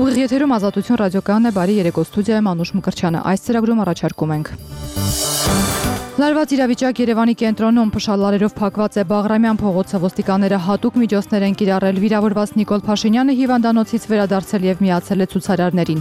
Ուղիղ եթերում Ազատություն ռադիոկայանն է, բարի երեկո, ստուդիայում Անուշ Մկրտչյանը։ Այս ծրագրում առաջարկում ենք. Լարված իրավիճակ Երևանի կենտրոնում փշալարերով փակված է Բաղրամյան փողոցը, ոստիկանները հատուկ միջոցներ են կիրառել, վիրավորված Նիկոլ Փաշինյանը հիվանդանոցից վերադարձել եւ միացել է ցուցարարներին։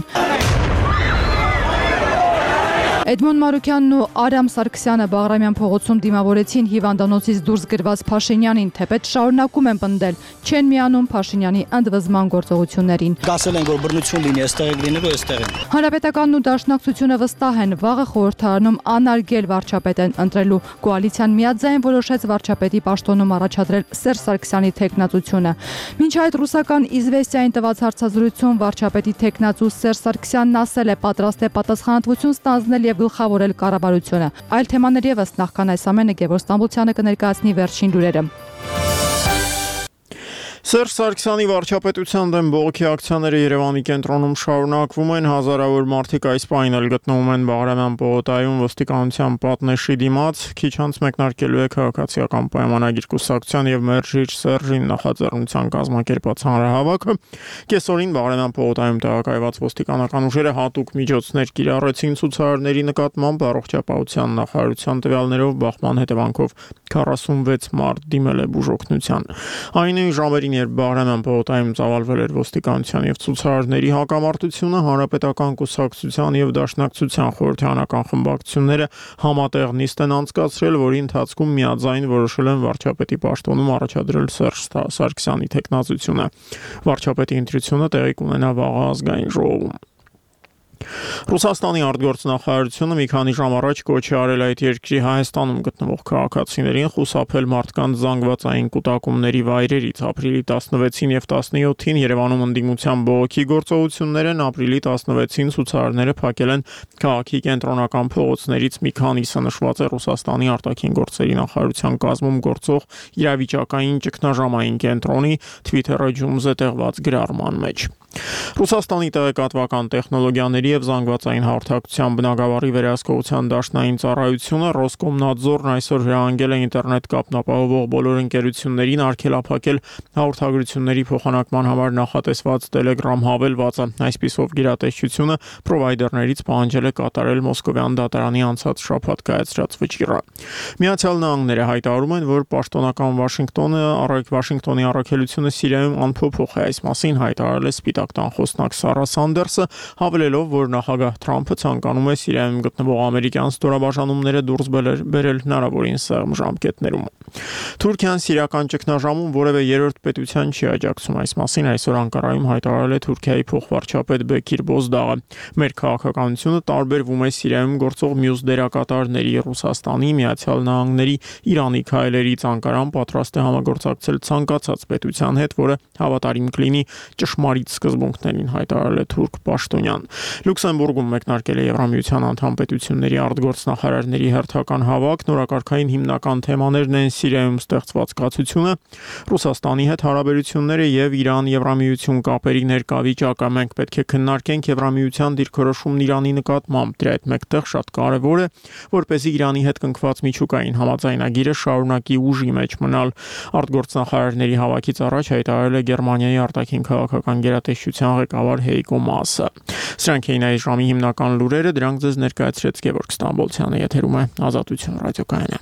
Էդմոն Մարուկյանն ու Արամ Սարգսյանը Բաղրամյան փողոցում դիմավորեցին հիվանդանոցից դուրս գրված Փաշինյանին, թեպետ շարունակում են պնդել, չեն միանում Փաշինյանի ընդվզման գործողություններին։ Ասել են, որ բռնություն լինի, այստեղ է լինելու, այստեղ է։ Հանրապետականն ու Դաշնակցությունը վստահ են, վաղը խորհրդարանում անարգել վարչապետ են ընտրելու։ Կոալիցիան միաձայն որոշեց վարչապետի պաշտոնում առաջադրել Սերժ Սարգսյանի թեկնածությունը։ Մինչ այդ ռուսական Իզվեստիային տված հարցազրույցում վարչապետի թեկնածու Սերժ Սարգսյանն ասել է, պատրաստ է պատասխանատվություն ստանձնել եւ գլխավորել կառավարությունը։ Այլ թեմաներ եւս նախքան այս ամենը Գևորգ Ստամբոլցյանը կներկայացնի վերջին լուրերը։ Սերժ Սարգսյանի վարչապետության դեմ բողոքի ակցիաները Երևանի կենտրոնում շարունակվում են, հազարավոր մարդիկ այս պահին էլ գտնվում են Բաղրամյան պողոտայում ոստիկանության պատնեշի դիմաց, քիչ անց մեկնարկելու է քաղաքացիական պայմանագիր կուսակցության եւ Մերժիչ Սերժին նախաձեռնության կազմակերպած հանրահավաքը։ Կեսօրին Բաղրամյան պողոտայում տեղակայված ոստիկանական ուժերը հատուկ միջոցներ կիրառեցին ցուցարարների նկատմամբ, առողջապահության նախարարության տվյալներով բախման հետևանքով 46 մարդ դիմել է բուժօգնության։ Այնուհին ժամերին երբ Բաղրամյան պողոտայում ծավալվել էր ոստիկանության եւ ցուցարարների հակամարտությունը, հանրապետական կուսակցության եւ Դաշնակցության խորհրդարանական խմբակցությունները համատեղ նիստ են անցկացրել, որի ընթացքում միաձայն որոշել են վարչապետի պաշտոնում առաջադրել Սերժ Սարգսյանի թեկնածությունը։ Վարչապետի ընտրությունը տեղի կունենա վաղը ազգային ժողովում։ Ռուսաստանի արտգործնախարարությունը մի քանի ժամ առաջ կոչ է արել այդ երկրի Հայաստանում գտնվող քաղաքացիներին խուսափել մարդկանց զանգվածային կուտակումների վայրերից։ Ապրիլի 16-ին եւ 17-ին Երևանում ընդդիմության բողոքի գործողություններ են, ապրիլի 16-ին ցուցարարները փակել են քաղաքի կենտրոնական փողոցներից մի քանիսը, նշված է Ռուսաստանի արտաքին գործերի նախարարության կազմում գործող իրավիճակային ճգնաժամային կենտրոնի Twitter-ը ջումզ է տեղված գրառման մեջ։ Ռուսաստանի տեղեկատվական տեխնոլոգիաների եւ զանգվածային հաղորդակցության բնագավառի վերահսկողության դաշնային ծառայությունը Ռոսկոմնadzorն այսօր հրահանգել է ինտերնետ կապն ապահովող բոլոր ընկերություններին արգելափակել հաղորդագրությունների փոխանակման համար նախատեսված Telegram հավելվածը։ Այսպիսով գերատեսչությունը պրովայդերներից պահանջել է կատարել Մոսկովյան դատարանի անցած շաբաթ կայացրած վճիռը։ Միացյալ Նահանգները հայտարարում են, որ պաշտոնական Վաշինգտոնի առաքելությունը Սիրիայում անփոփոխ է։ Այս մասին հայտարարել է Սպիտակ տան խոսնակ Սարա Սանդերսը, հավելելով, որ նախագահ Թրամփը ցանկանում է Սիրիայում գտնվող ամերիկյան ստորաբաժանումները դուրս բերել հնարավորին սեղմ ժամկետներում։ Թուրքիան սիրիական ճգնաժամում որևէ երրորդ պետության չի աջակցում։ Այս մասին այսօր Անկարայում հայտարարել է Թուրքիայի փոխվարչապետ Բեկիր Բոզդաղը։ Մեր քաղաքականությունը տարբերվում է Սիրիայում գործող մյուս դերակատարների Ռուսաստանի, Միացյալ Նահանգների, Իրանի քայլերից։ Անկարան պատրաստ է համագործակցել ցանկացած պետության հետ, որը հավատարիմ կլինի ճշմարիտ սկզբունքներին, հայտարարել է թուրք պաշտոնյան։ Լյուքսեմբուրգում մեկնարկել է Եվրամիության անդամ պետությունների արտգործնախարարների հերթական հավաք։ Նորակարգային հիմնական թեմաներն են Սիրիայում ստեղծված կացությունը, Ռուսաստանի հետ հարաբերությունները եւ Իրան-Եվրամիություն կապերի ներկա վիճակը։ Մենք պետք է քննարկենք Եվրամիության դիրքորոշումն Իրանի նկատմամբ։ Դրա հետ մեկտեղ շատ կարեւոր է, որպեսզի Իրանի հետ կնքված միջուկային համաձայնագիրը շարունակի ուժի մեջ մնալ։ Արտգործնախարարների հավաքից առաջ հայտարարել է Գերմանիայի արտաքին քաղաքական գերատեսչության ղեկավար Հեյկո Մասը։ Սրանք էին այս ժամի հիմնական լուրերը, դրանք ձեզ ներկայացրեց Գևորգ Ստամբոլցյանը, եթերում է Ազատություն ռադիոկայանը։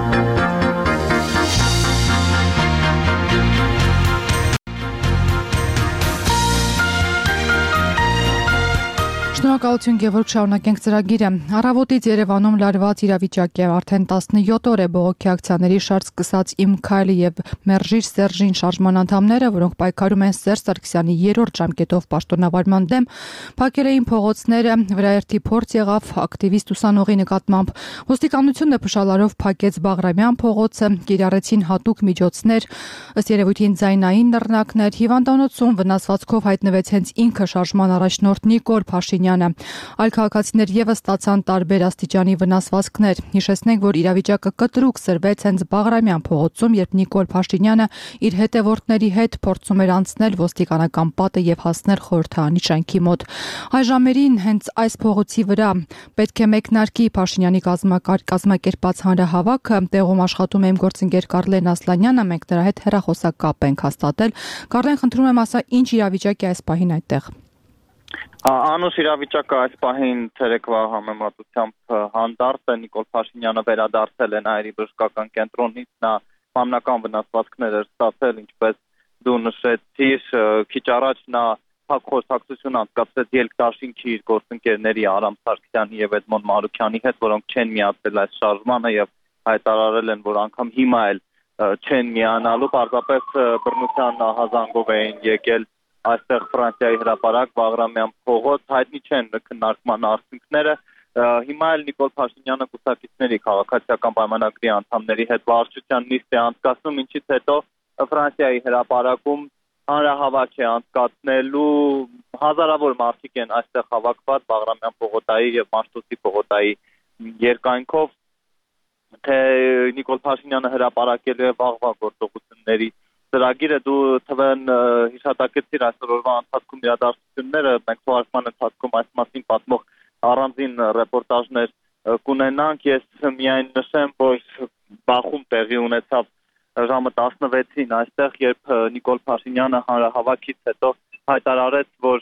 Շնորհակալություն Գևորգ, շարունակենք ծրագիրը։ Առավոտից Երևանում լարված իրավիճակ է, արդեն 17 օր է բողոքի ակցիաների շարժ սկսած Իմ Քայլը եւ Մերժիչ Սերժին շարժման անդամները, որոնք պայքարում են Սերժ Սարգսյանի երրորդ ժամկետով պաշտոնավարման դեմ, փակել էին փողոցները, վրաերթի փորձ եղավ ակտիվիստ ուսանողի նկատմամբ։ Ոստիկանությունը փշալարով փակեց Բաղրամյան փողոցը, կիրառեցին հատուկ միջոցներ, ըստ երևույթին ձայնային նռնակներ, հիվանդանոցում վնասվածքով հայտնվեց հենց ինքը շարժման առաջնորդ Նիկոլ Փաշինյանը։ Այլ քաղաքացիներ եւս ստացան տարբեր աստիճանի վնասվածքներ։ Հիշեցնենք, որ իրավիճակը կտրուկ սրվեց հենց Բաղրամյան փողոցում, երբ Նիկոլ Փաշինյանը իր հետևորդների հետ փորձում էր անցնել ոստիկանական պատը եւ հասնել խորհրդարանի շենքի մոտ։ Այս ժամերին հենց այս փողոցի վրա պետք է մեկնարկի Փաշինյանի կազմակերպած հանրահավաքը։ Տեղում աշխատում է իմ գործընկեր Կարլեն Ասլանյանը, մենք նրա հետ հեռախոսակապ ենք հաստատել։ Կարլեն, խնդրում եմ ասա, ինչ իրավիճակ է այս պահին այդտեղ։ Անուշ իրավիճակը այս պահին ցերեկվա համեմատությամբ հանդարտ է Նիկոլ Փաշինյանը վերադարձել է Նաիրի բժշկական կենտրոնից նա մամնական վնասվածքներ էր ստացել ինչպես դու նշեցիր քիչ առաջ նա փակխոսակցություն անցկացրեց ելքդաշինքի իր գործընկերների Արամ Սարգսյանի եւ Էդմոն Մարուքյանի հետ որոնք չեն միացել այս շարժմանը եւ հայտարարել են որ անգամ հիմա էլ չեն միանալու պարզապես բռնության ահազանգով էին եկել այստեղ Ֆրանսիայի հրապարակ Բաղրամյան փողոց հայտնի չեն քննարկման արդյունքները հիմա էլ Նիկոլ Փաշինյանը կուսակիցների քաղաքացիական պայմանագրի անդամների հետ վարչության նիստ է անցկացնում ինչից հետո Ֆրանսիայի հրապարակում հանրահավաք է անցկացնելու հազարավոր մարդիկ են այստեղ հավաքված Բաղրամյան փողոտայի եւ Մաշտոցի փողոտայի երկայնքով թե Նիկոլ Փաշինյանը հրապարակելու է վաղվա գործողությունների ծրագիրը դու թվեն հիշատակեցիր այսօրվա ընթացքում իրադարձությունները մենք թողարկման ընթացքում այս մասին պատմող առանձին ռեպորտաժներ կունենանք ես միայն նշեմ որ բախում տեղի ունեցավ ժամը 16-ին այստեղ երբ Նիկոլ Փաշինյանը հանրահավաքից հետո հայտարարեց որ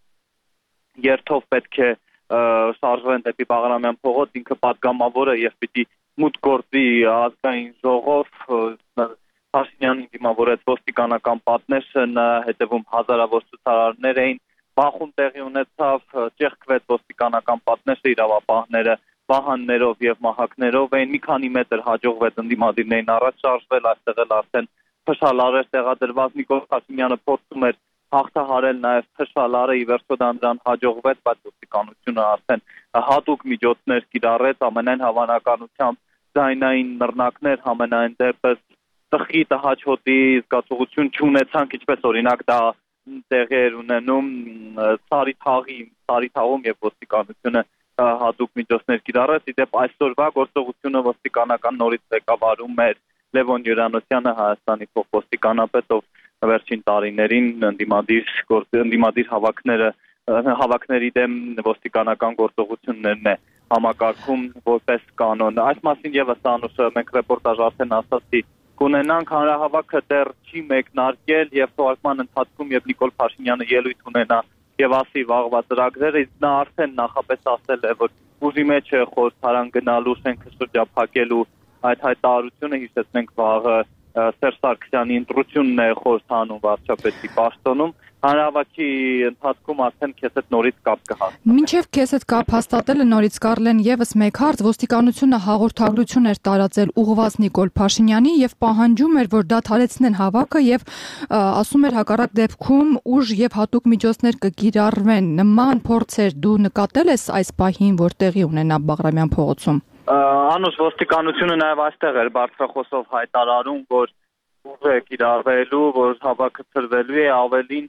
երթով պետք է շարժվեն դեպի Բաղրամյան փողոց ինքը պատգամավոր է եւ պիտի մուտք գործի ազգային ժողով Փաշինյանին դիմավորեց ոստիկանական պատնեշը հետևում հազարավոր ցուցարարներ էին բախում տեղի ունեցավ ճեղքվեց ոստիկանական պատնեշը իրավապահները վահաններով եւ մահակներով էին մի քանի մետր հաջողվեց ընդդիմադիրներին առաջ շարժվել այստեղ էլ արդեն փշալարեր տեղադրված Նիկոլ Փաշինյանը փորձում էր հաղթահարել նաեւ փշալարը ի վերջո դրան հաջողվեց բայց ոստիկանությունը արդեն հատուկ միջոցներ կիրառեց ամենայն հավանականությամբ ձայնային նռնակներ համենայն դեպս տխի տհաճոտի զգացողություն չունեցանք ինչպես օրինակ դա տեղի էր ունենում Սարի թաղում եւ ոստիկանությունը հատուկ միջոցներ կիրառեց իդեպ այսօրվա գործողությունը ոստիկանական նորից ղեկավարում էր Լևոն Յուրանոսյանը Հայաստանի փոխոստիկանապետ ով վերջին տարիներին ընդդիմադիր հավաքների դեմ ոստիկանական գործողություններն է համակարգում որպես կանոն այս մասին եւս անուշ մենք ռեպորտաժ արդեն ասացի կունենանք հանրահավաքը դեռ չի մեկնարկել եւ թողարկման ընթացքում եւ Նիկոլ Փաշինյանը ելույթ ունենա եւ ասի վաղվա ծրագրերը նա արդեն նախապես ասել է որ ուժի մեջ է խորհրդարան գնալու շենքը շրջափակելու այդ հայտարարությունը հիշեցնենք վաղը Սերժ Սարգսյանի ընտրությունն է խորհրդանում վարչապետի պաշտոնում հանրահավաքի ընթացքում արդեն քեզ հետ նորից կապ կհաստատեն Մինչև քեզ հետ կապ հաստատելը նորից Կարլեն եւս մեկ հարց ոստիկանությունը հաղորդագրություն էր տարածել ուղղված Նիկոլ Փաշինյանի եւ պահանջում էր որ դադարեցնեն հավաքը եւ ասում էր հակառակ դեպքում ուժ եւ հատուկ միջոցներ կկիրառվեն նման փորձեր դու նկատել ես այս պահին որ տեղի ունենա Բաղրամյան փողոցում Անուշ ոստիկանությունը նաև այստեղ էր բարձրախոսով հայտարարում, որ ուժ է կիրառվելու, որ հավաքը ծրվելու է ավելին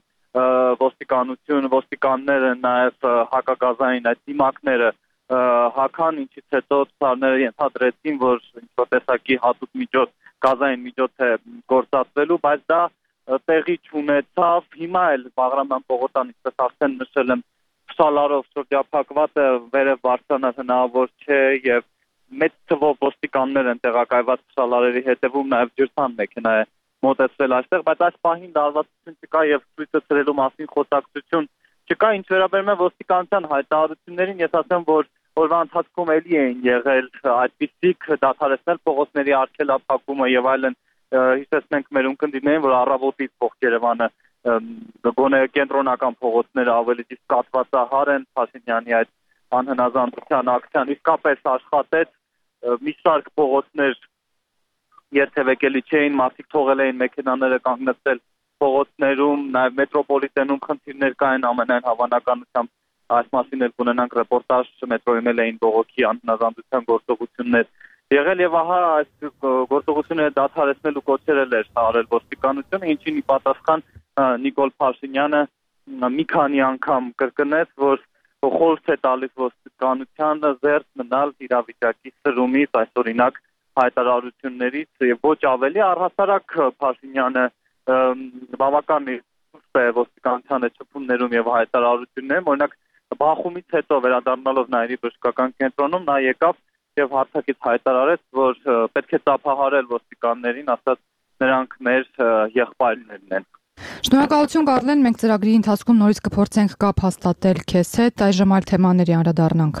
ոստիկանները նաև հակագազային այդ դիմակները հական, ինչից հետո ցարները ենթադրեցին, որ ինչ-որ տեսակի հատուկ միջոց, գազային միջոց է գործածվելու, բայց դա տեղի չունեցավ, հիմա էլ Բաղրամյան փողոտան, ինչպես արդեն նշել եմ, փշալարով շրջափակված է, վերև բարձրանալ հնարավոր չէ եւ մեծ թվով ոստիկաններ են տեղակայված փշալարերի հետևում նաև ջրցան մեքենա է մոտեցվել այստեղ բայց այս պահին դարվածություն չկա եւ ցույցը ծրելու մասին խոսակցություն չկա ինչ վերաբերում է ոստիկանության հայտարարություններին ես ասեմ որ օրվա ընթացքում էլի էին եղել այդպիսիք դադարեցնել փողոցների արգելափակումը եւ այլն հիշեցնենք մեր ունկնդիրներին որ առավոտից փոխ Երևանը գոնե կենտրոնական փողոցները ավելի ճիշտ կաթվածահար են Փաշինյանի այդ անհնազանդության ակցիան իսկապես աշխատեց մի շարք փողոցներ երթևեկելի չէին մարդիկ թողել էին մեքենաները կանգնեցել փողոցներում նաև մետրոպոլիտենում խնդիրներ կային ամենայն հավանականությամբ այս մասին էլ կունենանք ռեպորտաժ մետրոյում էին բողոքի անհնազանդության գործողություններ եղել եւ ահա այս գործողությունը դադարեցնելու կոչեր էր արել ոստիկանությունը ինչին ի պատասխան Նիկոլ Փաշինյանը մի քանի անգամ կրկնեց որ խորհուրդ է տալիս ոստիկանությանը զերծ մնալ իրավիճակի սրումից այս օրինակ հայտարարություններից եւ ոչ ավելի առհասարակ Փաշինյանը բավական ուշ է ոստիկանությանը ճփումներում եւ հայտարարություններում օրինակ բախումից հետո վերադառնալով Նաիրի բժշկական կենտրոնում նա եկավ եւ հարցակից հայտարարեց որ պետք է ծափահարել ոստիկաններին ասած նրանք մեր եղբայրներն են Շնորհակալություն Կարլեն, մենք ծրագրի ընթացքում նորից կփորձենք կապ հաստատել քեզ հետ, այժմ այլ թեմաների անդրադառնանք։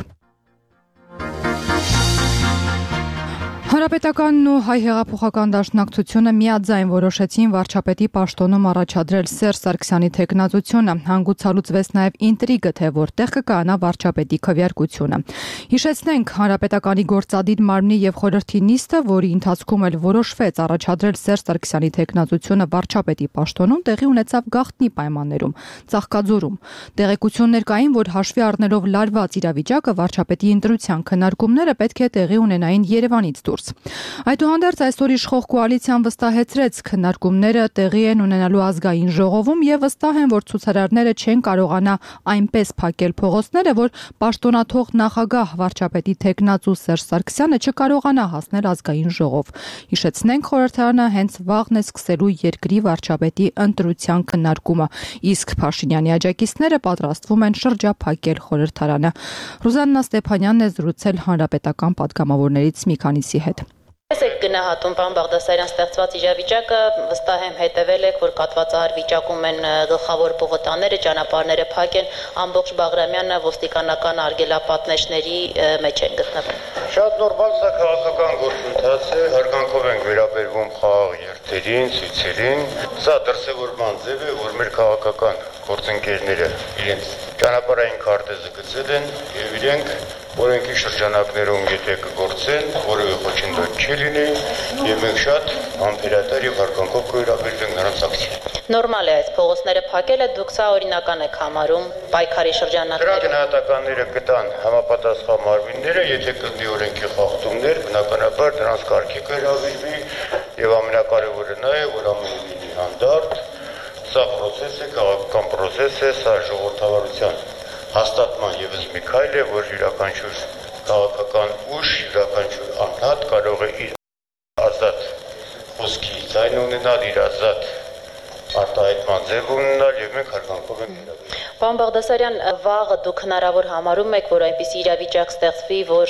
Հանրապետականն ու Հայ հեղափոխական դաշնակցությունը միաձայն որոշեցին վարչապետի պաշտոնում առաջադրել Սերժ Սարգսյանի թեկնածությունը, հանգուցալուծվեց նաև ինտրիգը, թե որտեղ կկայանա վարչապետի քվեարկությունը։ Հիշեցնենք, Հանրապետականի գործադիր մարմնի եւ խորհրդի նիստը, որի ընթացքում էլ որոշվեց առաջադրել Սերժ Սարգսյանի թեկնածությունը վարչապետի պաշտոնում, տեղի ունեցավ գաղտնի պայմաններում, Ծաղկաձորում։ Տեղեկություններ կային, որ հաշվի առնելով լարված իրավիճակը, վարչապետի ընտրության քննարկումները պետք է տեղի ունենային Երևանից դուրս։ Այդուհանդերձ այսօր իշխող կոալիցիան վստահեցրեց քննարկումները տեղի են ունենալու ազգային ժողովում եւ վստահ են, որ ցուցարարները չեն կարողանա այնպես փակել փողոցները, որ պաշտոնաթող նախագահ վարչապետի թեկնածու Սերժ Սարգսյանը չկարողանա հասնել ազգային ժողով։ Հիշեցնենք, խորհրդարանը հենց վաղն է սկսելու երկրի վարչապետի ընտրության քննարկումը, իսկ Փաշինյանի աջակիցները պատրաստվում են շրջափակել խորհրդարանը։ Ռուզաննա Ստեփանյանն է զրուցել հանրապետական պատգամավորներից մի քանիսի հետ։ Ես եք գնահատում պարոն Բաղդասարյան ստեղծված իրավիճակը, վստահ եմ հետևել եք, որ կաթվածահար վիճակում են գլխավոր պողոտաները, ճանապարհները փակ են, ամբողջ Բաղրամյանը ոստիկանական արգելապատնեշների մեջ են գտնվում։ Շատ նորմալ սա քաղաքական գործընթաց է, հարգանքով ենք վերաբերվում խաղաղ երթերին, ցույցերին։ Սա դրսևորման ձև է, որ մեր քաղաքական գործընկերները իրենց ճանապարհային քարտեզը գծել են եւ իրենք օրենքի շրջանակներում եթե կգործեն, որևէ խոչընդոտ չի լինի եւ մենք շատ անփերատար եւ հարգանքով կվերաբերվենք նրանց ակցիային։ Նորմալ է այս փողոցները փակելը, դուք սա օրինական եք համարում պայքարի շրջանակներում։ Դրա գնահատականները կտան համապատասխան մարմինները, եթե կլինի օրենքի խախտումներ, բնականաբար դրանց կարգի կհրավիրվի եւ ամենակարևորը նա է, որ ամեն ինչ լինի հանդարտ։ Սա process է, քաղաքական process է, սա ժողովրդավարության հաստատման եւս մի քայլ է, որ յուրաքանչյուր քաղաքական ուժ, յուրաքանչյուր անհատ կարող է իր ազատ խոսքի ձայն ունենալ, իր ազատ արտահայտման ձև ունենալ եւ մենք հարգանքով ենք վերաբերվում։ Պարոն Բաղդասարյան, վաղը դուք հնարավոր համարում եք, որ այնպիսի իրավիճակ ստեղծվի, որ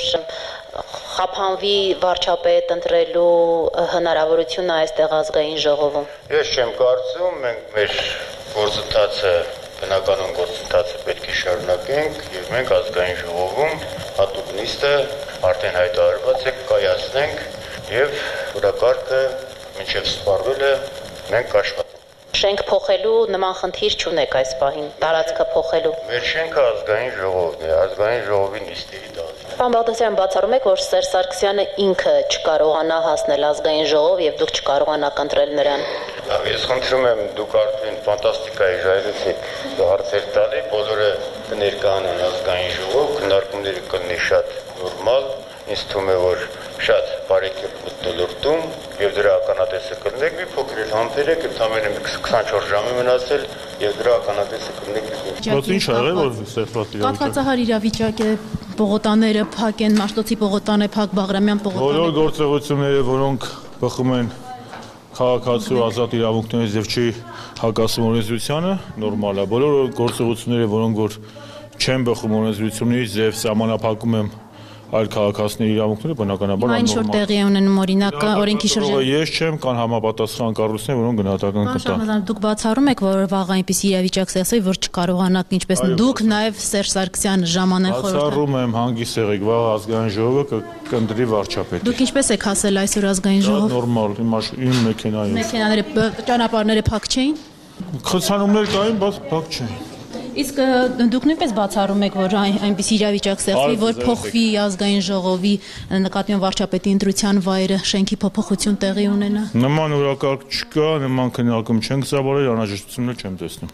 խափանվի վարչապետ ընտրելու հնարավորությունը այստեղ ազգային ժողովում։ Ես չեմ կարծում, մենք մեր գործընթացը բնականon գործընթացը պետք է շարունակենք եւ մենք ազգային ժողովում հատուկ նիստը արդեն հայտարարված է կայացնենք եւ օրակարգը մինչեւ սպառվելը մենք կաշխատենք։ Շենք փոխելու նման խնդիր չունեք այս պահին, տարածքը փոխելու։ Մեր շենքը ազգային ժողովն է, ազգային ժողովի նիստերի դաշտ։ Պարոն Բաղդասարյան, բացառում եք, որ Սերժ Սարգսյանը ինքը չկարողանա հասնել ազգային ժողով եւ դուք չկարողանաք ընտրել նրան։ Ես խնդրում եմ, դուք արդեն ֆանտաստիկայի ժայռից եք հարցեր տալի, բոլորը կներկայանան ազգային ժողով, քննարկումները կլինի շատ նորմալ, ինձ թվում է, որ շատ բարեկետ մթնոլորտում եւ դրա ականատեսը կլինեք, մի փոքր էլ համբերեք, ընդամենը 24 ժամ է մնացել եւ դրա ականատեսը կլինեք։ Ոչ ինչ ա եղել, որ ստեղծված իրավիճակ։ Կաթվածահար իրավիճակ է, պողոտաները փակ են, Մաշտոցի պողոտան է փակ, Բաղրամյան պողոտան։ Բոլոր գործողությունները, որոնք բխում են քաղաքացու ազատ իրավունքներից եւ չի հակասում օրենսդրությանը, նորմալ է։ Բոլոր գործողությունները, որոնք որ չեն բխում օրենսդրությունից եւ սահմանափակում են այլ քաղաքացիների իրավունքները, բնականաբար Այն շուտ տեղի է ունենում օրինակ օրենքի շրջանում։ Ես չեմ, կան համապատասխան կառույցներ, որոնք գնահատական կտան։ Դուք բացառում եք, որ վաղ այնպիսի իրավիճակ ստեղծվի, որ չկարողանաք ինչպես դուք նաեւ Սերժ Սարգսյանը ժամանեն խորհրդարան։ Բացառում եմ, հանգիստ եղեք, վաղ ազգային ժողովը կընտրի վարչապետ։ Դուք ինչպես եք հասել այսօր ազգային ժողով։ Նորմալ, իմ մեքենայով։ Մեքենաները, ճանապարհները փակ չէին։ Խցանումներ կային, բայց փակ չէին։ Իսկ դուք նույնպես բացառում եք, որ այնպիսի իրավիճակ ստեղծվի, որ փոխվի ազգային ժողովի նկատմամբ վարչապետի ընտրության վայրը, շենքի փոփոխություն տեղի ունենա։ Նման օրակարգ չկա, նման քննարկում չենք ծավալել, անհրաժեշտություններ չեմ տեսնում։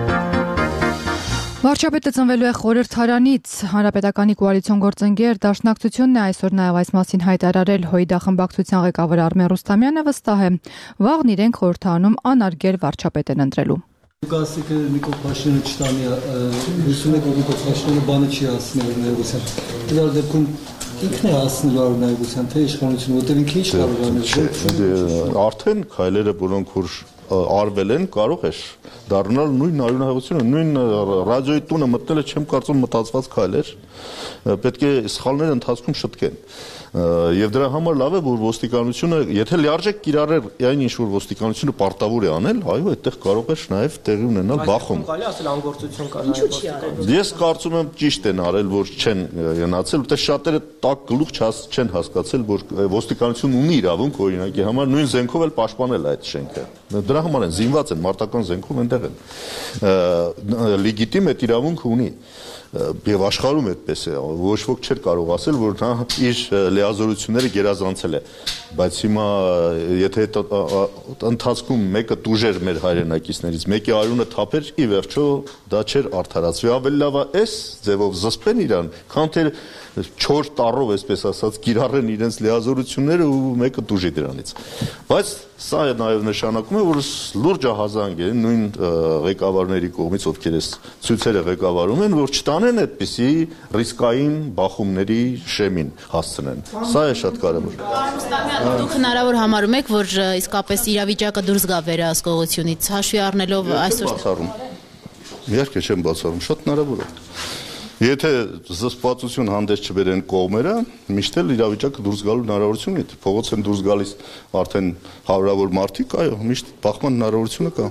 Վարչապետը ծնվելու է խորհրդարանից, Հանրապետականի կոալիցիոն գործընկեր Դաշնակցությունն է այսօր նաև այս մասին հայտարարել, ՀՅԴ խմբակցության ղեկավար Արմեն Ռուստամյանը վստահ է, վաղն իրենք խորհրդարանում անարգել վարչապետ են ընտրելու։ Գասիկը Նիկոլ Փաշինյանը չտանի, հույսում եք, որ Նիկոլ Փաշինյանը բանը չի հասցնել ներողության։ Դրա դեպքում ինքն է հասցնելու արնայության, թե իշխանությունը, որտեղ ինքը ինչ կարող անել։ Արդեն քայլերը, որոնք որ արվել են, կարող է դառնալ նույն արյունահեղությունը, նույն ռադիոյի տունը մտնելը չեմ կարծում մտածված քայլեր, պետք է սխալները ընթացքում շտկեն։ Եվ դրա համար լավ է, որ ոստիկանությունը, եթե լիարժեք կիրառել այն ինչ որ ոստիկանությունը պարտավոր է անել, այո, այդտեղ կարող է նաև տեղի ունենալ բախում։ Կարելի ասել անգործություն կա նաև ոստիկանություն։ Ես կարծում եմ ճիշտ են արել, որ չեն գնացել, որտեղ շատերը տակ գլուխ չեն հասկացել, որ ոստիկանությունն ունի իրավունք օրինակի համար նույն զենքով էլ պաշտպանել այդ շենքը։ Դրա համար են զինված են, մարտական զենքով այնտեղ են։ Լեգիտիմ այդ իրավունքը ունի։ Եվ աշխարհում այդպես է, ոչ ոք չէր կարող ասել, որ նա իր լիազորությունները գերազանցել է, բայց հիմա եթե ընթացքում մեկը տուժեր մեր հայրենակիցներից, մեկի արյունը թափեր, ի վերջո դա չէր արդարացվի, ավելի լավ է այս ձևով զսպեն իրան, քան թե 4 տարով, այսպես ասած, կիրառեն իրենց լիազորությունները ու մեկը տուժի դրանից։ Բայց սա նաև նշանակում է, որ լուրջ ահազանգ է նույն ղեկավարների կողմից, ովքեր այս ցույցերը ղեկավարում են, որ չտանեն այդպիսի ռիսկային բախումների շեմին հասցնեն։ Սա է շատ կարևոր։ Դուք հնարավոր համարում եք, որ իսկապես իրավիճակը դուրս գա վերահսկողությունից, հաշվի առնելով այսօր։ Իհարկե չեմ բացառում, շատ հնարավոր է։ Եթե զսպվածություն հանդես չբերեն կողմերը, միշտ էլ իրավիճակը դուրս գալու հնարավորություն ունի, փողոց են դուրս գալիս արդեն հարյուրավոր մարդիկ, այո, միշտ բախման հնարավորությունը կա։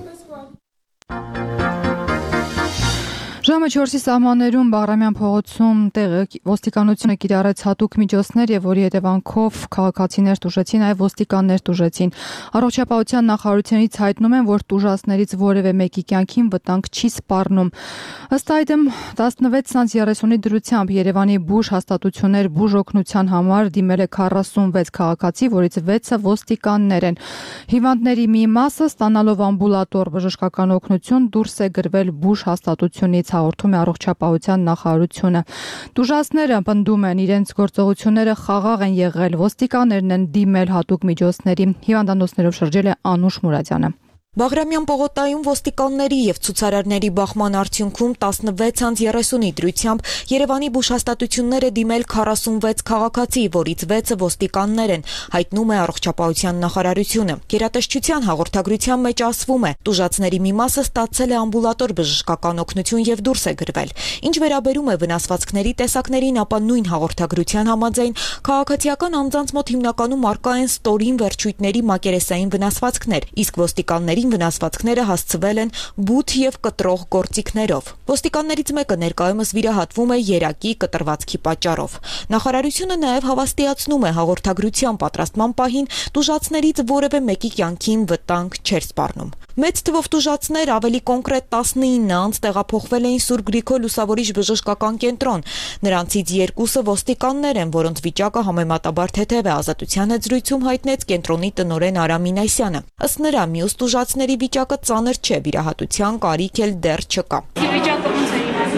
Ժամը 4-ի սահմաններում Բաղրամյան փողոցում տեղը ոստիկանությունը կիրառեց հատուկ միջոցներ եւ որի հետևանքով քաղաքացիներ տուժեցին, այլ ոստիկաններ տուժեցին։ Առողջապահության նախարարությունից հայտնում են, որ տուժածներից որևէ մեկի կյանքին վտանգ չի սպառնում։ Ըստ այդմ 16:30-ի դրությամբ Երևանի բուժ հաստատություններ բուժ օգնության համար դիմել է 46 քաղաքացի, որից 6-ը ոստիկաններ են։ Հիվանդների մի մասը ստանալով ամբուլատոր բժշկական օգնություն դուրս է գրվել բուժ հաստատությունից, հաղորդում է առողջապահության նախարարությունը։ Տուժածները պնդում են, իրենց գործողությունները խաղաղ են եղել, ոստիկաններն են դիմել հատուկ միջոցների։ Հիվանդանոցներով շրջել է Անուշ Մուրադյանը։ Բաղրամյան պողոտայում ոստիկանների եւ ցուցարարների բախման արդյունքում 16:30-ի դրությամբ Երևանի բուժհաստատությունները դիմել 46 քաղաքացի, որից 6-ը ոստիկաններ են, հայտնում է առողջապահության նախարարությունը։ Գերատեսչության հաղորդագրության մեջ ասվում է, տուժածների մի մասը ստացել է ամբուլատոր բժշկական օգնություն եւ դուրս է գրվել։ Ինչ վերաբերում է վնասվածքների տեսակներին, ապա նույն հաղորդագրության համաձայն քաղաքացիական անձանց մոտ հիմնականում արկա են ստորին վերջույթների մակերեսային վնասվածքներ, իսկ ոստիկանների վնասվածքները հասցվել են բութ եւ կտրող գործիքներով։ Ոստիկաններից մեկը ներկայումս վիրահատվում է երակի կտրվածքի պատճառով։ Նախարարությունը նաեւ հավաստիացնում է հաղորդագրության պատրաստման պահին տուժածներից որևէ մեկի կյանքին վտանգ չէր սպառնում։ Մեծ թվով տուժածներ, ավելի կոնկրետ 19 անձ տեղափոխվել էին Սուրբ Գրիգոր Լուսավորիչ բժշկական կենտրոն։ Նրանցից 2-ը ոստիկաններ են, որոնց վիճակը համեմատաբար թեթև է, Ազատության հետ զրույցում հայտնեց կենտրոնի տնօրեն Արամ Մինասյանը։ Ըստ նրա, մյուս տուժածների վիճակը ծանր չէ, վիրահատության կարիք էլ դեռ չկա։ Վիճակը ոնց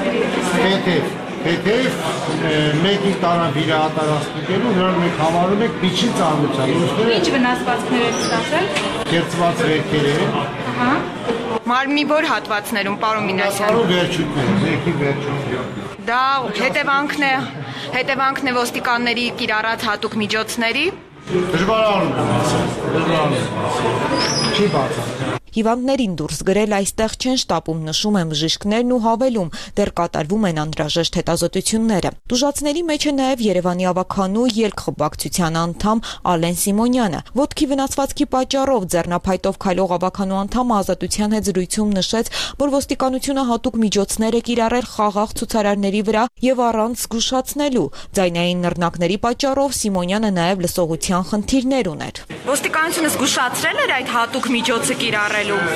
է Թեթև մեկի տարան վիրահատարասպիտելու, նրան մեկ համարում եք միջին ծանրության։ Ինչ վնասվածքներ եք ստացել։ Կերծված վերքեր են։ Մարմնի որ հատվածներում, պարոն Մինասյան։ Պարոն վերջույթներ, մեկի վերջույթ։ Դա հետևանքն է ոստիկանների կիրառած հատուկ միջոցների։ Դժվարանում եմ ասել, չի բացառ։ Հիվանդներին դուրս գրել այստեղ չեն շտապում, նշում են բժիշկներն ու հավելում, դեռ կատարվում են անհրաժեշտ հետազոտությունները։ Տուժածների մեջ է նաև Երևանի ավագանու ելքխմբակցության անդամ Ալեն Սիմոնյանը։ Ոտքի վնասվածքի պատճառով ձեռնափայտով քայլող ավագանու անդամը Ազատության հետ զրույցում նշեց, որ ոստիկանությունը հատուկ միջոցներ է կիրառել խաղաղ ցուցարարների վրա եւ առանց զգուշացնելու։ Ձայնային նռնակների պատճառով Սիմոնյանը նաև լսողության խնդիրներ ուներ։ Ոստիկանությունը զգուշացրել էր այդ հատուկ միջոցը կիրառել։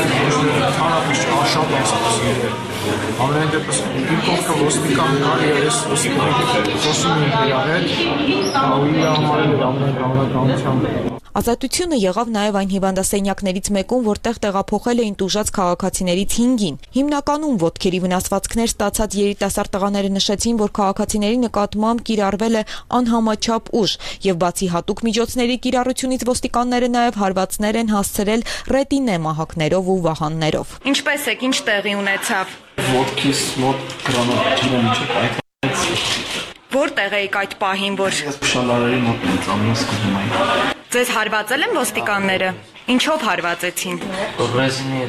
Շատ ասացի։ Ամեն դեպս իմ կողքը ոստիկան կար եւ ես ոստիկանի խոսում եմ իր հետ, ու իր համարել ամեն հանրականությամբ։ Ազատությունը եղավ նաև այն հիվանդասենյակներից մեկում, որտեղ տեղափոխել էին տուժած քաղաքացիներից 5-ին։ Հիմնականում ոտքերի վնասվածքներ ստացած երիտասարդ տղաները նշեցին, որ քաղաքացիների նկատմամբ կիրառվել է անհամաչափ ուժ, եւ բացի հատուկ միջոցների կիրառությունից ոստիկանները նաև հարվածներ են հասցրել ռետինե մահակներով ու վահաններով։ Ինչպես եք, ինչ տեղի ունեցավ։ Ոտքիս մոտ կրանոթին միջև Որտեղ եք այդ պահին, որ շալարերի մոտ ինձ ամուսկում էին։ Ձեզ հարվածել են ոստիկանները։ Ինչով հարվածեցին։ Ռեզինի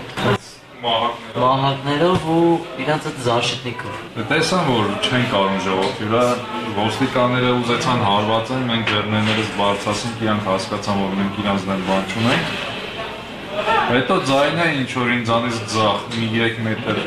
մահակներով ու իրանց այդ զաշիտնիկով։ Տեսան, որ չեն կարող ժողովրդի վրա ոստիկանները ուզեցան հարվածեն, մենք ջեռներս բարձրացինք, իրանք հասկացան, որ մենք իրանց դեմ բան չունենք։ Հետո ձայնը ինչ որ ինձանից ձախ մի 3 մետր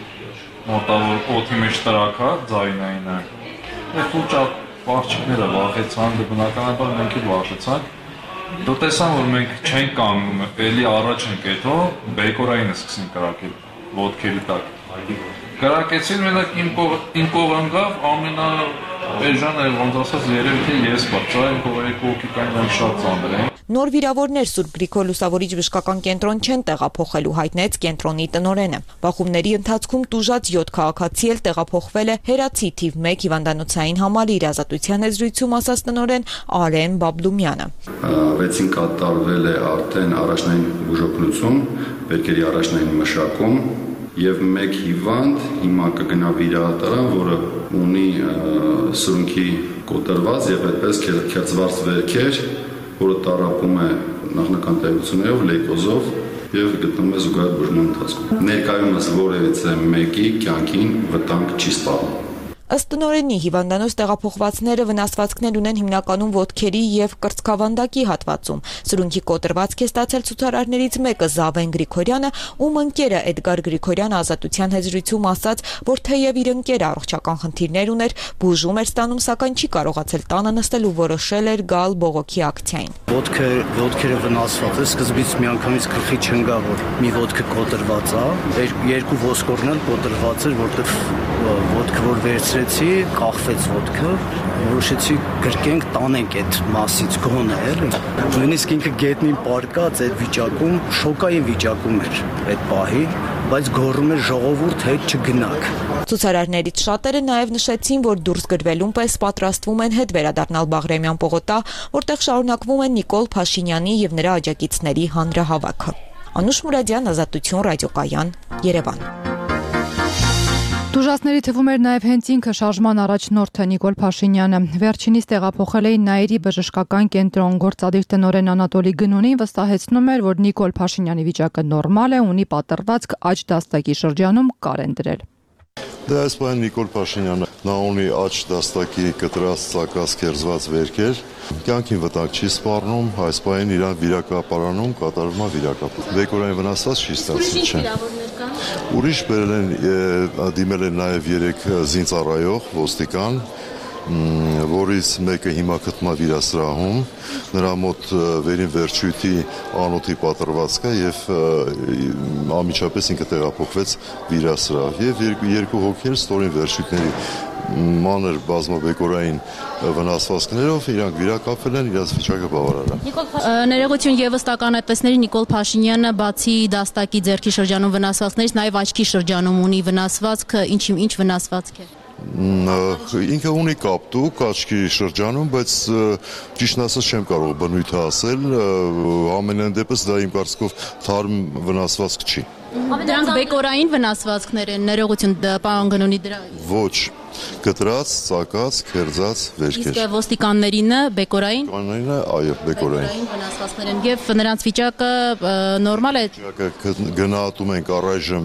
մոտավոր օդի մեջ տրակա ձայնայինը։ Այդ ուղղակի պարչիկները վախեցան, բնականաբար մենք էլ վախեցանք։ Դու տեսան, որ մենք չենք կանգնում, էլի առաջ ենք հետո բեկորայինը սկսին կրակել ոտքերի տակ։ Կրակեցին մենակ իմ կողմ ընկավ ամենաէժանը ոնց ասած երևի թե ես բացա իմ կողմի կոկիկան շատ ծանր է։ Նոր վիրավորներ Սուրբ Գրիգոր Լուսավորիչ բժշկական կենտրոն չեն տեղափոխելու, հայտնեց կենտրոնի տնօրենը։ Բախումների ընթացքում տուժած 7 քաղաքացի էլ տեղափոխվել է Հերացի թիվ 1 հիվանդանոցային համալիր, Ազատության եզրույթում ասաց տնօրեն Արեն Բաբլումյանը։ Վեցին կատարվել է արդեն առաջնային բուժօգնություն, բերքերի առաջնային մշակում եւ մեկ հիվանդ հիմա կգնա վիրահատարան, որը ունի սրունքի կոտրված եւ այդպես քերծված վերքեր, որը տարապում է նախնական տեղություններով, լեյկոզով եւ գտնվում է զուգահեռ բուժման ընթացքում։ Ներկայումս որևիցե մեկի կյանքին վտանգ չի սպառնում։ Ըստ տնօրենի հիվանդանոց տեղափոխվածները վնասվածքներ ունեն հիմնականում ոտքերի եւ կրծքավանդակի հատվածում։ Սրունքի կոտրվածք է ստացել ցուցարարներից մեկը Զավեն Գրիգորյանը, ում ընկերը Էդգար Գրիգորյանը Ազատության եզրույթում ասաց, որ թեև իր ընկերը առողջական խնդիրներ ուներ, բուժում էր ստանում, սակայն չի կարողացել տանը նստել ու որոշել էր գալ բողոքի ակցիային։ Ոտքերը վնասված է, սկզբից միանգամից գլխի չընկա, որ մի ոտքը կոտրված է, երկու ոսկորն էլ կոտրված էր, որտեղ ոտքը որ վերցրեցի, կախվեց ոտքը, որոշեցի գրկենք, տանենք այդ մասից գոնը, էլի։ Նույնիսկ ինքը գետնին պարկած այդ վիճակում, շոկային վիճակում էր այդ պահի, բայց գոռում էր ժողովուրդ հետ չգնաք։ Ցուցարարներից շատերը նաև նշեցին, որ դուրս գրվելուն պես պատրաստվում են հետ վերադառնալ Բաղրամյան պողոտա, որտեղ շարունակվում է Նիկոլ Փաշինյանի եւ նրա աջակիցների հանրահավաքը։ Անուշ Մուրադյան, Ազատություն, ռադիոկայան, Երևան։ Տուժածների թվում էր նաև հենց ինքը շարժման առաջնորդը Նիկոլ Փաշինյանը։ Վերջինիս տեղափոխել էին Նաիրի բժշկական կենտրոն, գործադիր տնօրեն Անատոլի Գնունին վստահեցնում էր, որ Նիկոլ Փաշինյանի վիճակը նորմալ է, ունի պատրվածք աջ դաստակի շրջանում կար են դրել։ Դե այս բան Նիկոլ Փաշինյանը նա ունի աջ դաստակի կտրած ցակած կերզված վերքեր, կյանքին վտանգ չի սպառնում, այս բանին իրան վիրակապարանում կատարվում է վիրակապ։ Բեկորային վնասված չի ստացել, չէ։ Ուրիշ բերել են դիմել են նաև 3 զինծառայող ոստիկան, որից մեկը հիմա գտնվում է վիրասրահում, նրա մոտ վերին վերջույթի անոթի պատրվածք է եւ անմիջապես ինքը տեղափոխվեց վիրասրահ եւ երկու հոգի ստորին վերջույթների մանր բազմաբեկորային վնասվածքներով իրանք վիրակապվել են, իրաց վիճակը բավարար է։ Ներողություն եւս տականատեսների Նիկոլ Փաշինյանը բացի դաստակի ձեռքի շրջանում վնասվածքներից նաեւ աչքի շրջանում ունի վնասվածք, ինչ վնասվածք է։ Ինքը ունի կապտուկ աչքի շրջանում, բայց ճիշտն ասած չեմ կարող բնույթը ասել, ամենայն դեպս դա իմ կարծիքով թարմ վնասվածք չի։ Դրանք բեկորային վնասվածքներ են, ներողություն պարոն Գնունի դրա։ Ոչ, կտրած, ցակած, քերծած վերքեր։ Իսկ ոստիկաններինը բեկորային։ Կանոնինը, այո, բեկորային վնասվածքներ են եւ նրանց վիճակը նորմալ է։ Գնահատում ենք առայժմ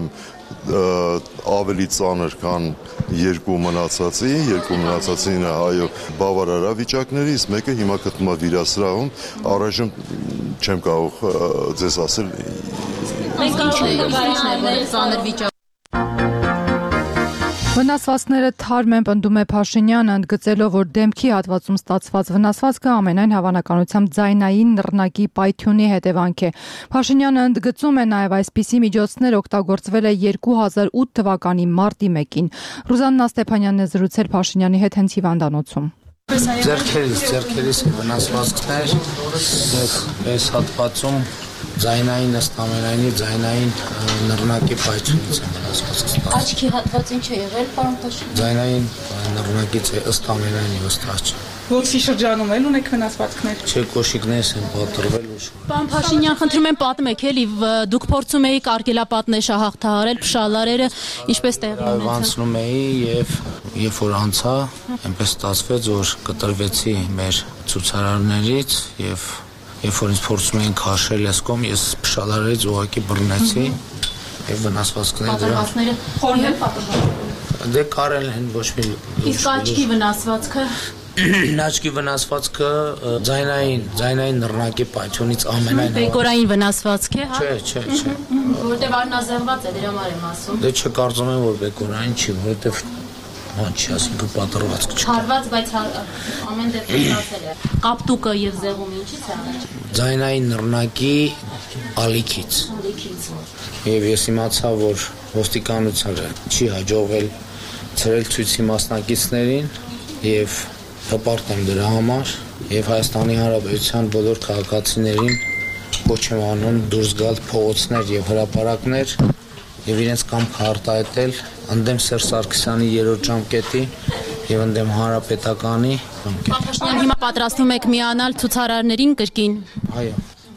ավելի ծանր, քան երկու մնացածինը, այո, բավարար վիճակներից, մեկը հիմա գտնվում է վիրասրահում, առայժմ չեմ կարող ձեզ ասել Վնասվածքները թարմ են, պնդում է Փաշինյանը, ընդգծելով, որ դեմքի հատվածում ստացված վնասվածքը ամենայն հավանականությամբ ձայնային նռնակի պայթյունի հետևանք է։ Փաշինյանը ընդգծում է նաև այսպիսի միջոցներ օգտագործվել է 2008 թվականի մարտի 1-ին։ Ռուզաննա Ստեփանյանն է զրուցել Փաշինյանի հետ հենց հիվանդանոցում։ Ձեռքերից վնասվածքներ, այս հատվածում ձայնային ըստ ամենայնի ձայնային նռնակի պայթյունից են վնասվածքներ։ Աչքի հատված ինչ է եղել, պարոն Փաշինյան։ Ձայնային նռնակից է ըստ ամենայնի վստահ չէ։ Ողջի շրջանում էլ ունեք վնասվածքներ։ Չէ, կոշիկներս են պատրվել ու։ Պարոն Փաշինյան, խնդրում եմ պատմեք, էլի դուք փորձում էիք արգելապատնեշը հաղթահարել, փշալարերը, ինչպես տեղի ունեցավ։ Անցնում էի եւ երբ որ անցա, այնպես ստացվեց, որ կտրվեցի մեր ցուցարարներից եւ երբ որ ինձ փորձում էին քաշել այս կողմ, ես փշալարից ուղակի բռնեցի եւ վնասվածքները դրանք խորն են պատրվում։ Դե կարել են ոչ մի։ Իսկ աչքի վնասվածքը Աչքի վնասվածքը ձայնային նռնակի պայթյունից ամենայն բեկորային վնասվածք է, հա։ Չէ։ Որտեվ արնազեղված է, դրա համար եմ ասում։ Դե չկարծում եմ, որ բեկորային չի, որտեվ չի ասինքն պատրվածք չի։ Հարված, բայց ամեն դեպքում ասել է։ Կապտուկը եւ զեղումը ինչի՞ց է առաջ։ Ձայնային նռնակի ալիքից։ Եվ ես իմացա, որ ոստիկանությանը չի հաջողվել ցրել ցույցի մասնակիցներին եւ հպարտ եմ դրա համար եւ Հայաստանի Հանրապետության բոլոր քաղաքացիներին կոչ եմ անում դուրս գալ փողոցներ եւ հրապարակներ եւ իրենց կամքը արտահայտել ընդդեմ Սերժ Սարգսյանի 3-րդ ժամկետի եւ ընդդեմ Հանրապետականի ժամկետի։ Փաշինյան, հիմա պատրաստվում եք միանալ ցուցարարներին կրկին։ Այո։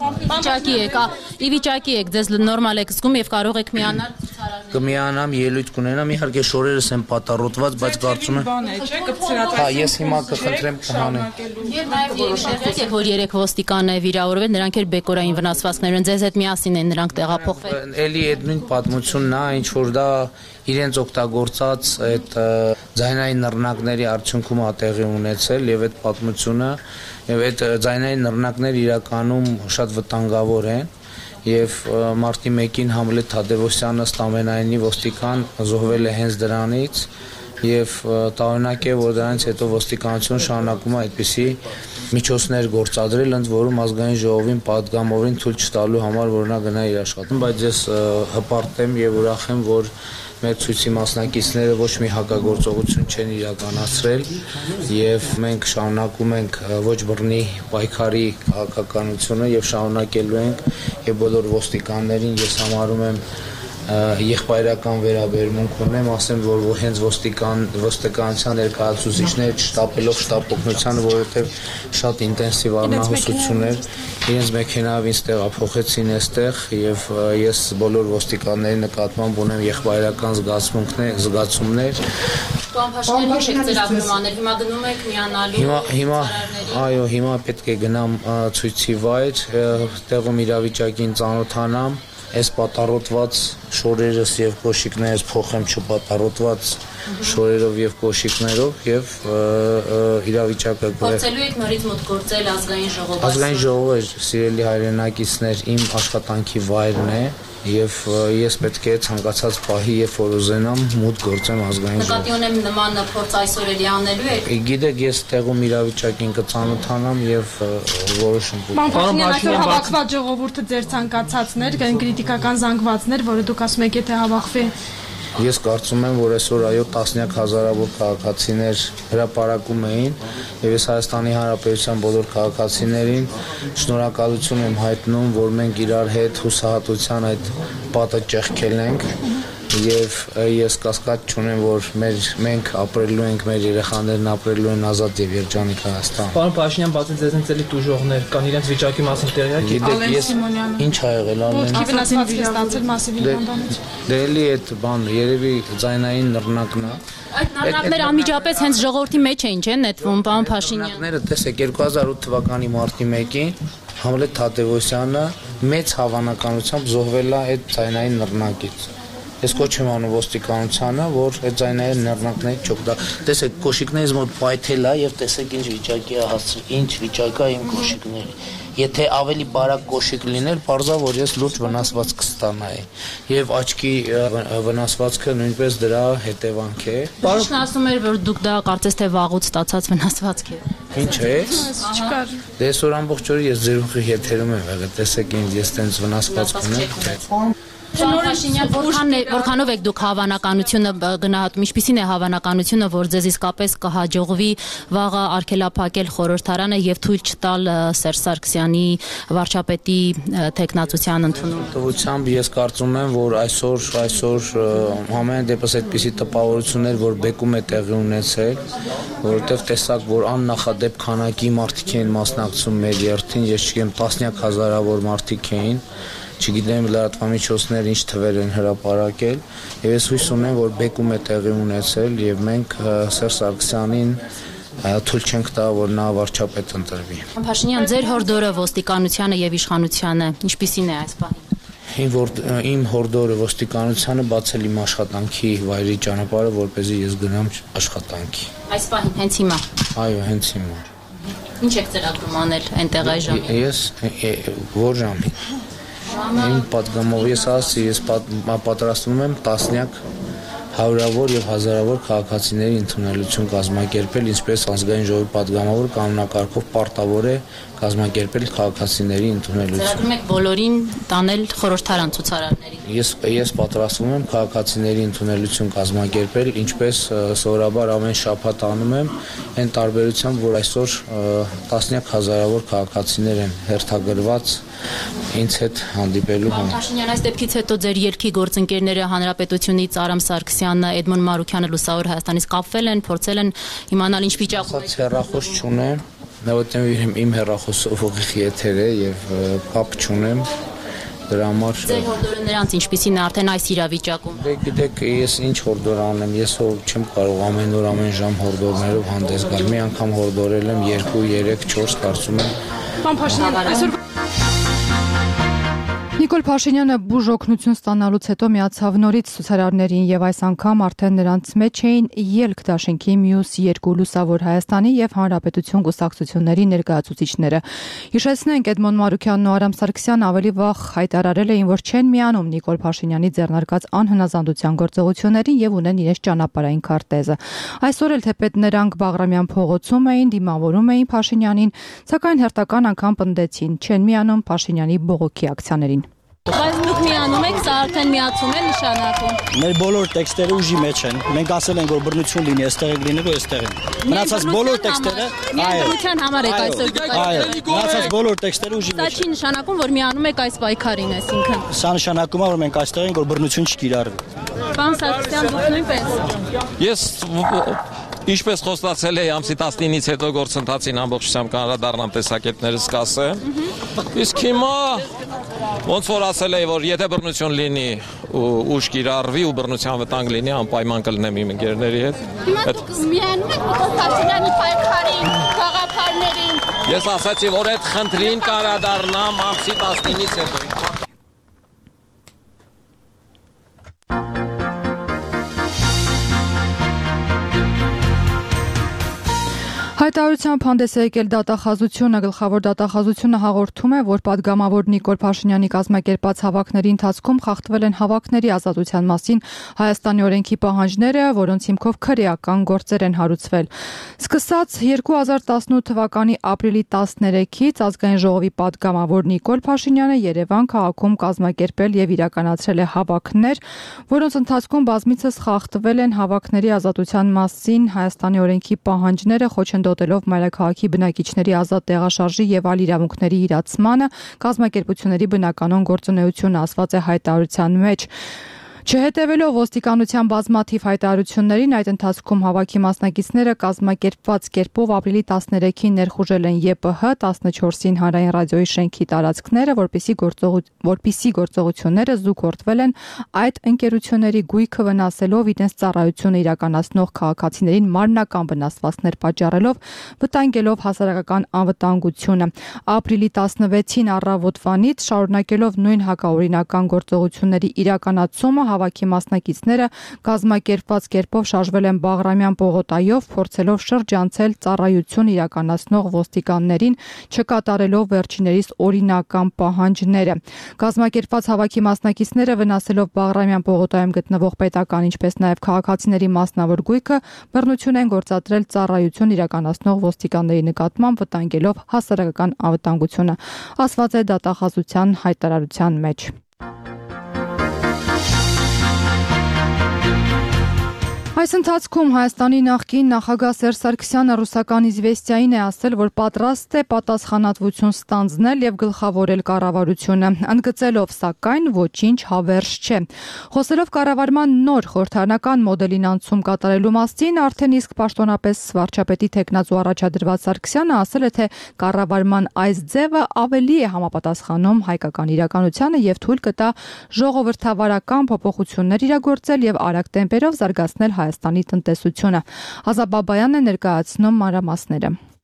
Ի վիճակի եք, ձեզ նորմալ եք զգում եւ կարող եք միանալ ցուցարարներին։ Կմիանամ, ելույթ կունենամ, իհարկե շորերս են պատառոտված, բայց կարծում եմ Հա, ես հիմա կխնդրեմ կհանեմ։ Եվ նաեւ եք, որ 3 ոստիկան է վիրավորվել, նրանք էլ բեկորային վնասվածքներ են, ձեզ հետ միասին են նրանք տեղափոխվել։ Էլի այդ նույն պատմությունն է, ինչ որ դա իրենց օգտագործած այդ ձայնային նռնակների արդյունքում է տեղի ունեցել եւ այդ պատմությունը եւ այդ ձայնային նռնակները իրականում շատ վտանգավոր են եւ մարտի 1-ին Համլետ Թադևոսյանը ըստ ամենայնի ոստիկան զոհվել է հենց դրանից եւ տարօրինակ է որ դրանից հետո ոստիկանությունը շարունակում է այդպիսի միջոցներ գործադրել ընդ որում ազգային ժողովին պատգամորին թույլ չտալու համար որ նա գնա իր աշխատում բայց ես հպարտ եմ եւ ուրախ եմ որ մեր ցույցի մասնակիցները ոչ մի հակագործողություն չեն իրականացրել եւ մենք շարունակում ենք ոչ բռնի պայքարի քաղաքականությունը եւ շարունակելու ենք եւ բոլոր ոստիկաններին ես համարում եմ եղբայրական վերաբերմունք ունեմ, ասեմ, որ հենց ոստիկանության ներկայացուցիչները չշտապելով շտապ օգնությանը, որովհետև շատ ինտենսիվ առնահոսություններ իրենց մեքենայով ինձ տեղափոխեցին այստեղ եւ ես բոլոր ոստիկանների նկատմամբ ունեմ եղբայրական զգացումներ Պարոն Փաշինյան, ինչ եք ծրագրում անել, հիմա գնում եք միանալու Այո, հիմա պետք է գնամ ցույցի վայր, տեղում իրավիճակին ծանոթանամ Այս պատառոտված շորերս եւ կոշիկներս փոխեմ չպատառոտված շորերով եւ կոշիկներով եւ իրավիճակը Փորձելու եք նորից մոտ գործել ազգային ժողովը Ազգային ժողովը սիրելի հայրենակիցներ իմ աշխատանքի վայրն է եւ ես պետք է ցանկացած պահի երբ որ ուզենամ մուտք գործեմ ազգային ժողով Նկատի ունեմ նման փորձ այսօր էլի անելու եք Գիտեք ես տեղում իրավիճակին կծանոթանամ եւ որոշում Պարոն Փաշինյան հավաքված ժողովուրդը ձեր ցանկացածներ քրիտիկական զանգվածներ որը դուք ասում եք եթե հավաքվի Ես կարծում եմ, որ այսօր այո տասնյակ հազարավոր քաղաքացիներ հրապարակում էին եւ ես Հայաստանի Հանրապետության բոլոր քաղաքացիներին շնորհակալություն եմ հայտնում, որ մենք իրար հետ հուսահատության այդ պատը ճեղքել ենք եւ ես կասկած չունեմ, որ մենք ապրելու ենք, մեր երեխաներն ապրելու են ազատ եւ երջանիկ Հայաստան։ Պարոն Փաշինյան, բացի ձեզնից էլի տուժողներ կան, իրենց վիճակի մասին տեղյակ եք։ Գիտեք, ես ինչ ա եղել ամեն։ Ոտքի վնասվածք է ստացել մասիվ հիվանդանոց։ Դե էլի այդ բան, երևի ձայնային նռնակն է։ Այդ նռնակները անմիջապես հենց ժողովրդի մեջ էին, չէ՞, նետվում, պարոն Փաշինյան։ Նռնակները տեսեք 2008 թվականի մարտի 1-ին Համլետ Թադևոսյանը մեծ հավանականությամբ զոհվել է այդ ձայնային նռնակից։ Ես կոչ եմ անում ոստիկանությանը, որ այդ ձայնային նռնակներից չօգտա։ Տեսեք, կոշիկներից մոտ պայթել է եւ տեսեք ինչ վիճակի է հասցրել, ինչ վիճակ է իմ կոշիկների։ Եթե ավելի բարակ կոշիկ լիներ, բարձա որ ես լուրջ վնասված կստանայի։ Եվ աչքի վնասվածքը նույնպես դրա հետևանք է։ Ինչն ասում էր, որ դուք դա կարծես թե վաղուց ստացած վնասվածք է։ Ինչ է։ Չկար։ Դե այսօր ամբողջ օրը ես ձեր ուղի եթերում եմ եղել, տեսեք ինձ ես տենց վնասվածք ունեմ։ Պարոն Փաշինյան, որքանով եք դուք հավանականությունը գնահատում, ինչպիսին է հավանականությունը, որ ձեզ իսկապես կհաջողվի վաղը արգելափակել խորհրդարանը եւ թույլ չտալ Սերժ Սարգսյանի վարչապետի տեխնացության ընդունում։ Տվությամբ ես կարծում եմ, որ այսօր ամեն դեպս այդպիսի տպավորություններ, որ բեկում է տեղի ունեցել, որովհետեւ տեսակ, որ աննախադեպ քանակի մարդիկ են մասնակցում մեր երթին, ես չգիտեմ տասնյակ հազարավոր մարդիկ էին Չգիտեմ լրատվամիջոցներ ինչ թվեր են հրապարակել եւ ես հույս ունեմ որ բեկում է տեղի ունեցել եւ մենք Սերժ Սարգսյանին թույլ չենք տա որ նա վարչապետ ընտրվի։ Փաշինյան, ձեր հորդորը ոստիկանությանը եւ իշխանությանը ինչպիսին է այս պահին։ իմ հորդորը ոստիկանությանը բացել իմ աշխատանքի վայրի ճանապարհը, որպեսզի ես գնամ աշխատանքի։ Այս պահին հենց հիմա։ Այո, հենց հիմա։ Ինչ եք ծրագրում անել այնտեղ այս ժամին։ Ես որ ժամին։ Իմ պատգամով ես ասացի, ես պատրաստվում եմ տասնյակ հարյուրավոր եւ հազարավոր քաղաքացիների ընդունելություն կազմակերպել, ինչպես ազգային ժողովի պատգամավոր կանոնակարգով պարտավոր է կազմակերպել քաղաքացիների ընդունելություն։ Ծրագրում եք բոլորին տանել խորհրդարան ցուցարարներին։ Ես պատրաստվում եմ քաղաքացիների ընդունելություն կազմակերպել, ինչպես սովորաբար ամեն շաբաթ անում եմ, այն տարբերությամբ, որ այսօր տասնյակ հազարավոր քաղաքացիներ են հերթագրված ինձ հետ հանդիպելու համար։ Փաշինյան, այս դեպքից հետո ձեր երկի գործընկերները Հանրապետությունից Արամ Սարգսյանը, Էդմոն Մարուքյանը Լուսավոր Հայաստանից կապվել են, փորձել են իմանալ ինչ վիճակում է։ Հեռախոս չունեմ, որովհետև իմ հեռախոսը ուղիղ եթեր է եւ կապ չունեմ։ Դրա համար ձեր հորդորը նրանց ինչպիսին է արդեն այս իրավիճակում։ Գիտեք, ես ինչ հորդոր անեմ, ես չեմ կարող ամեն օր ամեն ժամ հորդորներով հանդես գալ։ Մի անգամ հորդորել եմ 2, 3, 4 կարծում եմ։ Պարոն Փաշինյան, այսօր Նիկոլ Փաշինյանը բուժօգնություն ստանալուց հետո միացավ նորից ցուցարարներին եւ այս անգամ արդեն նրանց մեջ էին ելք դաշինքի մյուս երկու Լուսավոր Հայաստանի եւ Հանրապետություն կուսակցությունների ներկայացուցիչները։ Հիշեցնենք, Էդմոն Մարուքյանն ու Արամ Սարգսյանը ավելի վաղ հայտարարել էին, որ չեն միանում Նիկոլ Փաշինյանի ձեռնարկած անհնազանդության գործողություններին եւ ունեն իրենց ճանապարհային քարտեզը։ Այսօր էլ թեպետ նրանք Բաղրամյան փողոցում էին, դիմավորում էին Փաշինյանին, սակայն հերթական անգամ պնդեցին, չեն միանում Փաշինյանի բողոքի ակցիաներին։ Բայց դուք միանում եք, սա արդեն միացում է նշանակում։ Մեր բոլոր տեքստերը ուժի մեջ են։ Մենք ասել ենք, որ բռնություն լինի, այստեղ եք լինելու, այստեղ են։ Մնացած բոլոր տեքստերը, բռնության համար եք այսօր այո, մնացած բոլոր տեքստերը ուժի մեջ։ Սա չի նշանակում, որ միանում եք այս պայքարին, այսինքն։ Սա նշանակում է, որ մենք այստեղ ենք, որ բռնություն չկիրառվի։ Պարոն Սարգսյան, դուք նույնպես։ Ես ինչպես խոստացել էի ամսի 19-ից հետո գործընթացին ամբողջությամբ կանրադառնամ տեսակետներս կասեմ։ Իսկ հիմա ոնց որ ասել էի, որ եթե բռնություն լինի ու ուժ կիրառվի ու բռնության վտանգ լինի, անպայման կլինեմ իմ ընկերների հետ։ Հիմա դուք միանում եք Նիկոլ Փաշինյանի պայքարին, գաղափարներին։ Ես ասացի, որ այդ խնդրին կանրադառնամ ամսի 19-ից հետո։ Հայտարարությամբ հանդես է եկել դատախազությունը, գլխավոր դատախազությունը հաղորդում է, որ պատգամավոր Նիկոլ Փաշինյանի կազմակերպած հավաքների ընթացքում խախտվել են հավաքների ազատության մասին Հայաստանի օրենքի պահանջները, որոնց հիմքով քրեական գործեր են հարուցվել։ Սկսած 2018 թվականի ապրիլի 13-ից ազգային ժողովի պատգամավոր Նիկոլ Փաշինյանը Երևան քաղաքում կազմակերպել եւ իրականացրել է հավաքներ, որոնց ընթացքում բազմիցս խախտվել են հավաքների ազատության մասին Հայաստանի օրենքի պահանջները, խոչընդոտելով մայրաքաղաքի բնակիչների ազատ տեղաշարժի եւ այլ իրավունքների իրացմանը, կազմակերպությունների բնականon գործունեությունը ասված է հայտարարության մեջ։ Չհետևելով ոստիկանության բազմաթիվ հայտարարություններին, այդ ընթացքում հավաքի մասնակիցները կազմակերպված կերպով ապրիլի 13-ին ներխուժել են ԵՊՀ 14-ին հանրային ռադիոյի շենքի տարածքները, որպիսի գործողությունները զուգորդվել են այդ ընկերությունների գույքը վնասելով իրենց ծառայությունը իրականացնող քաղաքացիներին մարմնական վնասվածքներ պատճառելով, վտանգելով հասարակական անվտանգությունը։ Ապրիլի 16-ին առավոտվանից շարունակելով նույն հակաօրինական գործողությունների իրականացումը հավաքի մասնակիցները կազմակերպված կերպով շարժվել են Բաղրամյան պողոտայով, փորձելով շրջանցել ծառայություն իրականացնող ոստիկաններին, չկատարելով վերջիներիս օրինական պահանջները։ Կազմակերպված հավաքի մասնակիցները վնասելով Բաղրամյան պողոտայում գտնվող պետական, ինչպես նաև քաղաքացիների մասնավոր գույքը, բռնություն են գործադրել ծառայություն իրականացնող ոստիկանների նկատմամբ, վտանգելով հասարակական անվտանգությունը, ասված է դատախազության հայտարարության մեջ։ Այս ընթացքում Հայաստանի նախկին նախագահ Սերժ Սարգսյանը ռուսական «Իզվեստիային» է ասել, որ պատրաստ է պատասխանատվություն ստանձնել եւ գլխավորել կառավարությունը, ընդգծելով, սակայն ոչինչ հավերժ չէ։ Խոսելով կառավարման նոր խորհրդարանական մոդելին անցում կատարելու մասին, արդեն իսկ պաշտոնապես վարչապետի թեկնածու առաջադրված Սարգսյանը ասել է, թե կառավարման այս ձևը ավելի է համապատասխանում հայկական իրականությանը եւ թույլ կտա ժողովրդավարական փոփոխություններ իրագործել եւ արագ տեմպերով զարգացնել Հայաստանի տնտեսությունը։ Ազատ Բաբայանն է ներկայացնում մանրամասները։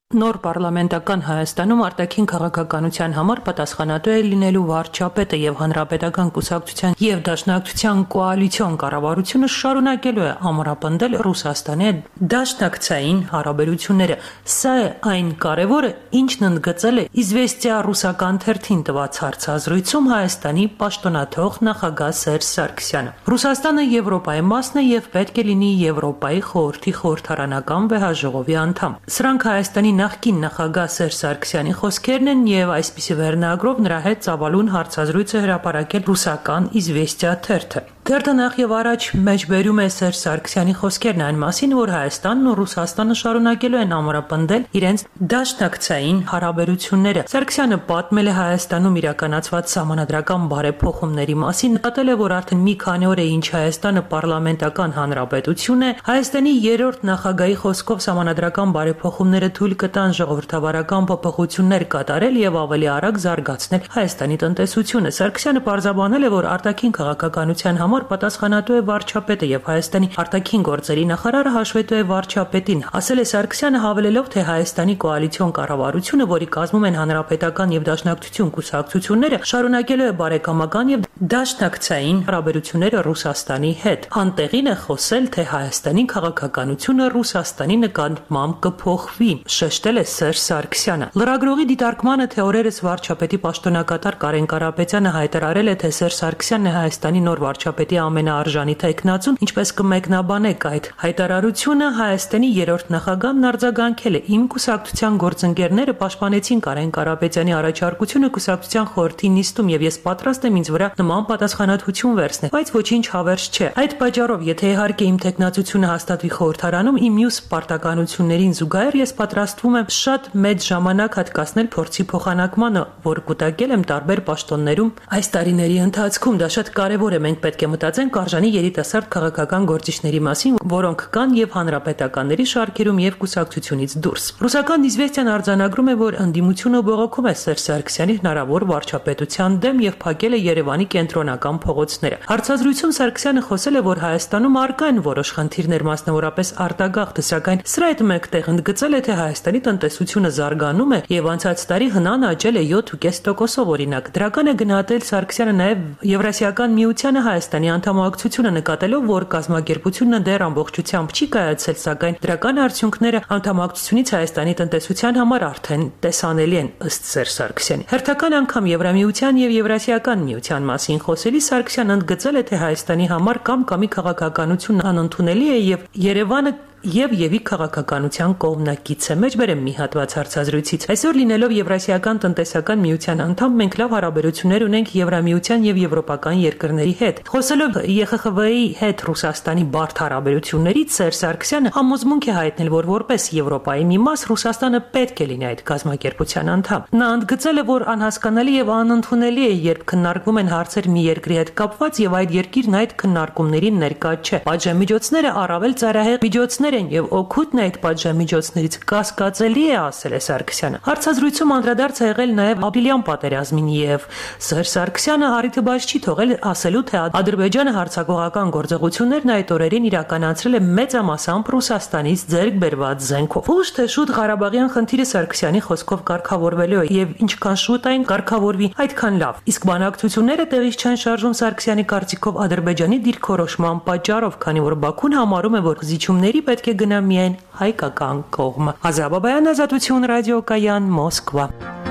Նոր պարլամենտական Հայաստանում արտաքին քաղաքականության համար պատասխանատու է լինելու վարչապետը եւ հանրապետական կուսակցության եւ դաշնակցության կոալիցիոն կառավարությունը շարունակելու է ամրապնդել Ռուսաստանի դաշնակցային հարաբերությունները։ Սա է այն կարևորը, ինչն ընդգծել է Իզվեստիա ռուսական թերթին տված հարցազրույցում Հայաստանի պաշտոնաթող նախագահ Սերժ Սարգսյանը։ Ռուսաստանը Եվրոպայի մասն է եւ պետք է լինի Եվրոպայի խորհրդի խորհրդարանական վեհաժողովի անդամ։ Սրանք Հայաստանի նախկին նախագահ Սերժ Սարգսյանի խոսքերն են եւ այսպիսի վերնագրով նրա հետ ծավալուն հարցազրույց է հրապարակել ռուսական Իզվեստիա թերթը։ Թերթը նախ եւ առաջ մեջբերում է Սերժ Սարգսյանի խոսքերն այն մասին, որ Հայաստանն ու Ռուսաստանը շարունակելու են ամրապնդել իրենց դաշնակցային հարաբերությունները։ Սարգսյանը պատմել է Հայաստանում իրականացված սահմանադրական բարեփոխումների մասին, նկատել է, որ արդեն մի քանի օր է ինչ Հայաստանը պարլամենտական հանրապետություն է։ Հայաստանի երրորդ նախագահի խոսքով սահմանադրական բարեփոխումները թույլ կտան ժողովրդավարական փոփոխություններ կատարել եւ ավելի արագ զարգացնել Հայաստանի տնտեսությունը։ Սարգսյանը պարզաբանել է, որ արտաքին քաղաքականության համար պատասխանատու է վարչապետը եւ Հայաստանի արտաքին գործերի նախարարը հաշվետու է վարչապետին։ Ասել է Սարգսյանը, հավելելով, թե Հայաստանի կոալիցիոն կառավարությունը, որի կազմում են հանրապետական եւ դաշնակցություն կուսակցությունները, շարունակելու է բարեկամական եւ դաշնակցային հարաբերությունները Ռուսաստանի հետ։ Անտեղին է խոսել, թե Հայաստանի քաղաքականությունը Ռուսաստանի նկատմամբ կփոխվի, շեշտել է Սերժ Սարգսյանը։ Լրագրողի դիտարկմանը, թե օրերս վարչապետի պաշտոնակատար Կարեն Կարապետյանը հայտարարել է, թե Սերժ Սարգսյանն է Հայաստանի նոր վարչապետի ամենաարժանի թեկնածուն, ինչպես կմեկնաբանեք այդ հայտարարությունը, Հայաստանի երրորդ նախագահն արձագանքել է. Իմ կուսակցության գործընկերները պաշտպանեցին Կարեն Կարապետյանի առաջարկությունը կուսակցության խորհրդի նիստում եւ ես պատրաստ եմ ինձ վրա նման պատասխանատվություն վերցնել, բայց ոչինչ հավերժ չէ։ Այդ պատճառով, եթե իհարկե իմ թեկնածությունը հաստատվի խորհրդարանում, իմ մյուս պարտականություններին զուգահեռ ես պատրաստվում եմ շատ մեծ ժամանակ հատկացնել փորձի փոխանակմանը, որ կուտակել եմ տարբեր պաշտոններում այս տարիների ընթացքում։ Դա շատ կարևոր է։ Մենք պետք է մտածենք արժանի երիտասարդ քաղաքական գործիչների մասին, որոնք կան եւ հանրապետականների շարքերում եւ կուսակցությունից դուրս։ Ռուսական Իզվեստիան արձանագրում է, որ ընդդիմությունը բողոքում է Սերժ Սարգսյանի հնարավոր վարչապետության դեմ եւ փակել է Երևանի կենտրոնական փողոցները։ Հարցազրույցում Սարգսյանը խոսել է, որ Հայաստանում առկա են որոշ խնդիրներ, մասնավորապես արտագաղթը, սակայն սրա հետ մեկտեղ ընդգծել է, թե Հայաստանի տնտեսությունը զարգանում է եւ անցած տարի հնան աճել է 7.5%-ով օրինակ։ Դրական է գնահատել Սարգսյանը նաեւ Եվրասիական միությանը Հայաստանի անդամակցությունը, նկատելով, որ կազմակերպությունը դեռ ամբողջությամբ չի կայացել, սակայն դրական արդյունքները անդամակցությունից Հայաստանի տնտեսության համար արդեն տեսանելի են, ըստ Սերժ Սարգսյանի։ Հերթական անգամ Եվրամիության եւ Եվրասիական միության մասին խոսելիս Սարգսյանը ընդգծել է, թե Հայաստանի համար կամ-կամի քաղաքականությունն անընդունելի է եւ Երևանը Եվի քաղաքականության կողմնակից է։ Մեջբերեմ մի հատված հարցազրույցից։ Այսօր լինելով Եվրասիական տնտեսական միության անդամ, մենք լավ հարաբերություններ ունենք Եվրամիության եւ եվրոպական երկրների հետ։ Խոսելով ԵԽԽՎ-ի հետ Ռուսաստանի բարդ հարաբերություններից, Սերժ Սարգսյանը համոզմունք է հայտնել, որ որպես Եվրոպայի մի մաս Ռուսաստանը պետք է լինի այդ կազմակերպության անդամ։ Նա ընդգծել է, որ անհասկանալի եւ անընդունելի է, երբ քննարկվում են հարցեր մի երկրի հետ կապված եւ այդ երկիրն այդ քննարկումներին ներկա չէ։ Պատժամիջոցները առավել ծայրահեղ միջոցներ են եւ օգուտն այդ պատժամիջոցներից կասկածելի է, ասել է Սարգսյանը։ Հարցազրույցում անդրադարձ է եղել նաեւ ապրիլյան պատերազմին եւ Սերժ Սարգսյանը առիթը բաց չի թողել ասելու, թե Ադրբեջանը հարձակողական գործողություններն այդ օրերին իրականացրել է մեծամասամբ Ռուսաստանից ձեռք բերված զենքով։ Ոչ թե շուտ Ղարաբաղյան խնդիրը Սարգսյանի խոսքով կարգավորվելու է եւ ինչքան շուտ այն կարգավորվի, այդքան լավ։ Իսկ բանակցությունները տեղից չեն շարժում Սարգսյանի կարծիքով Ադրբեջանի դիրքորոշման պատճառով, քանի որ Բաքուն համարում է, որ զիջումների պետք է գնա միայն հայկական կողմը։ Ազատաբայան, Ազատություն ռադիոկայան, Մոսկվա։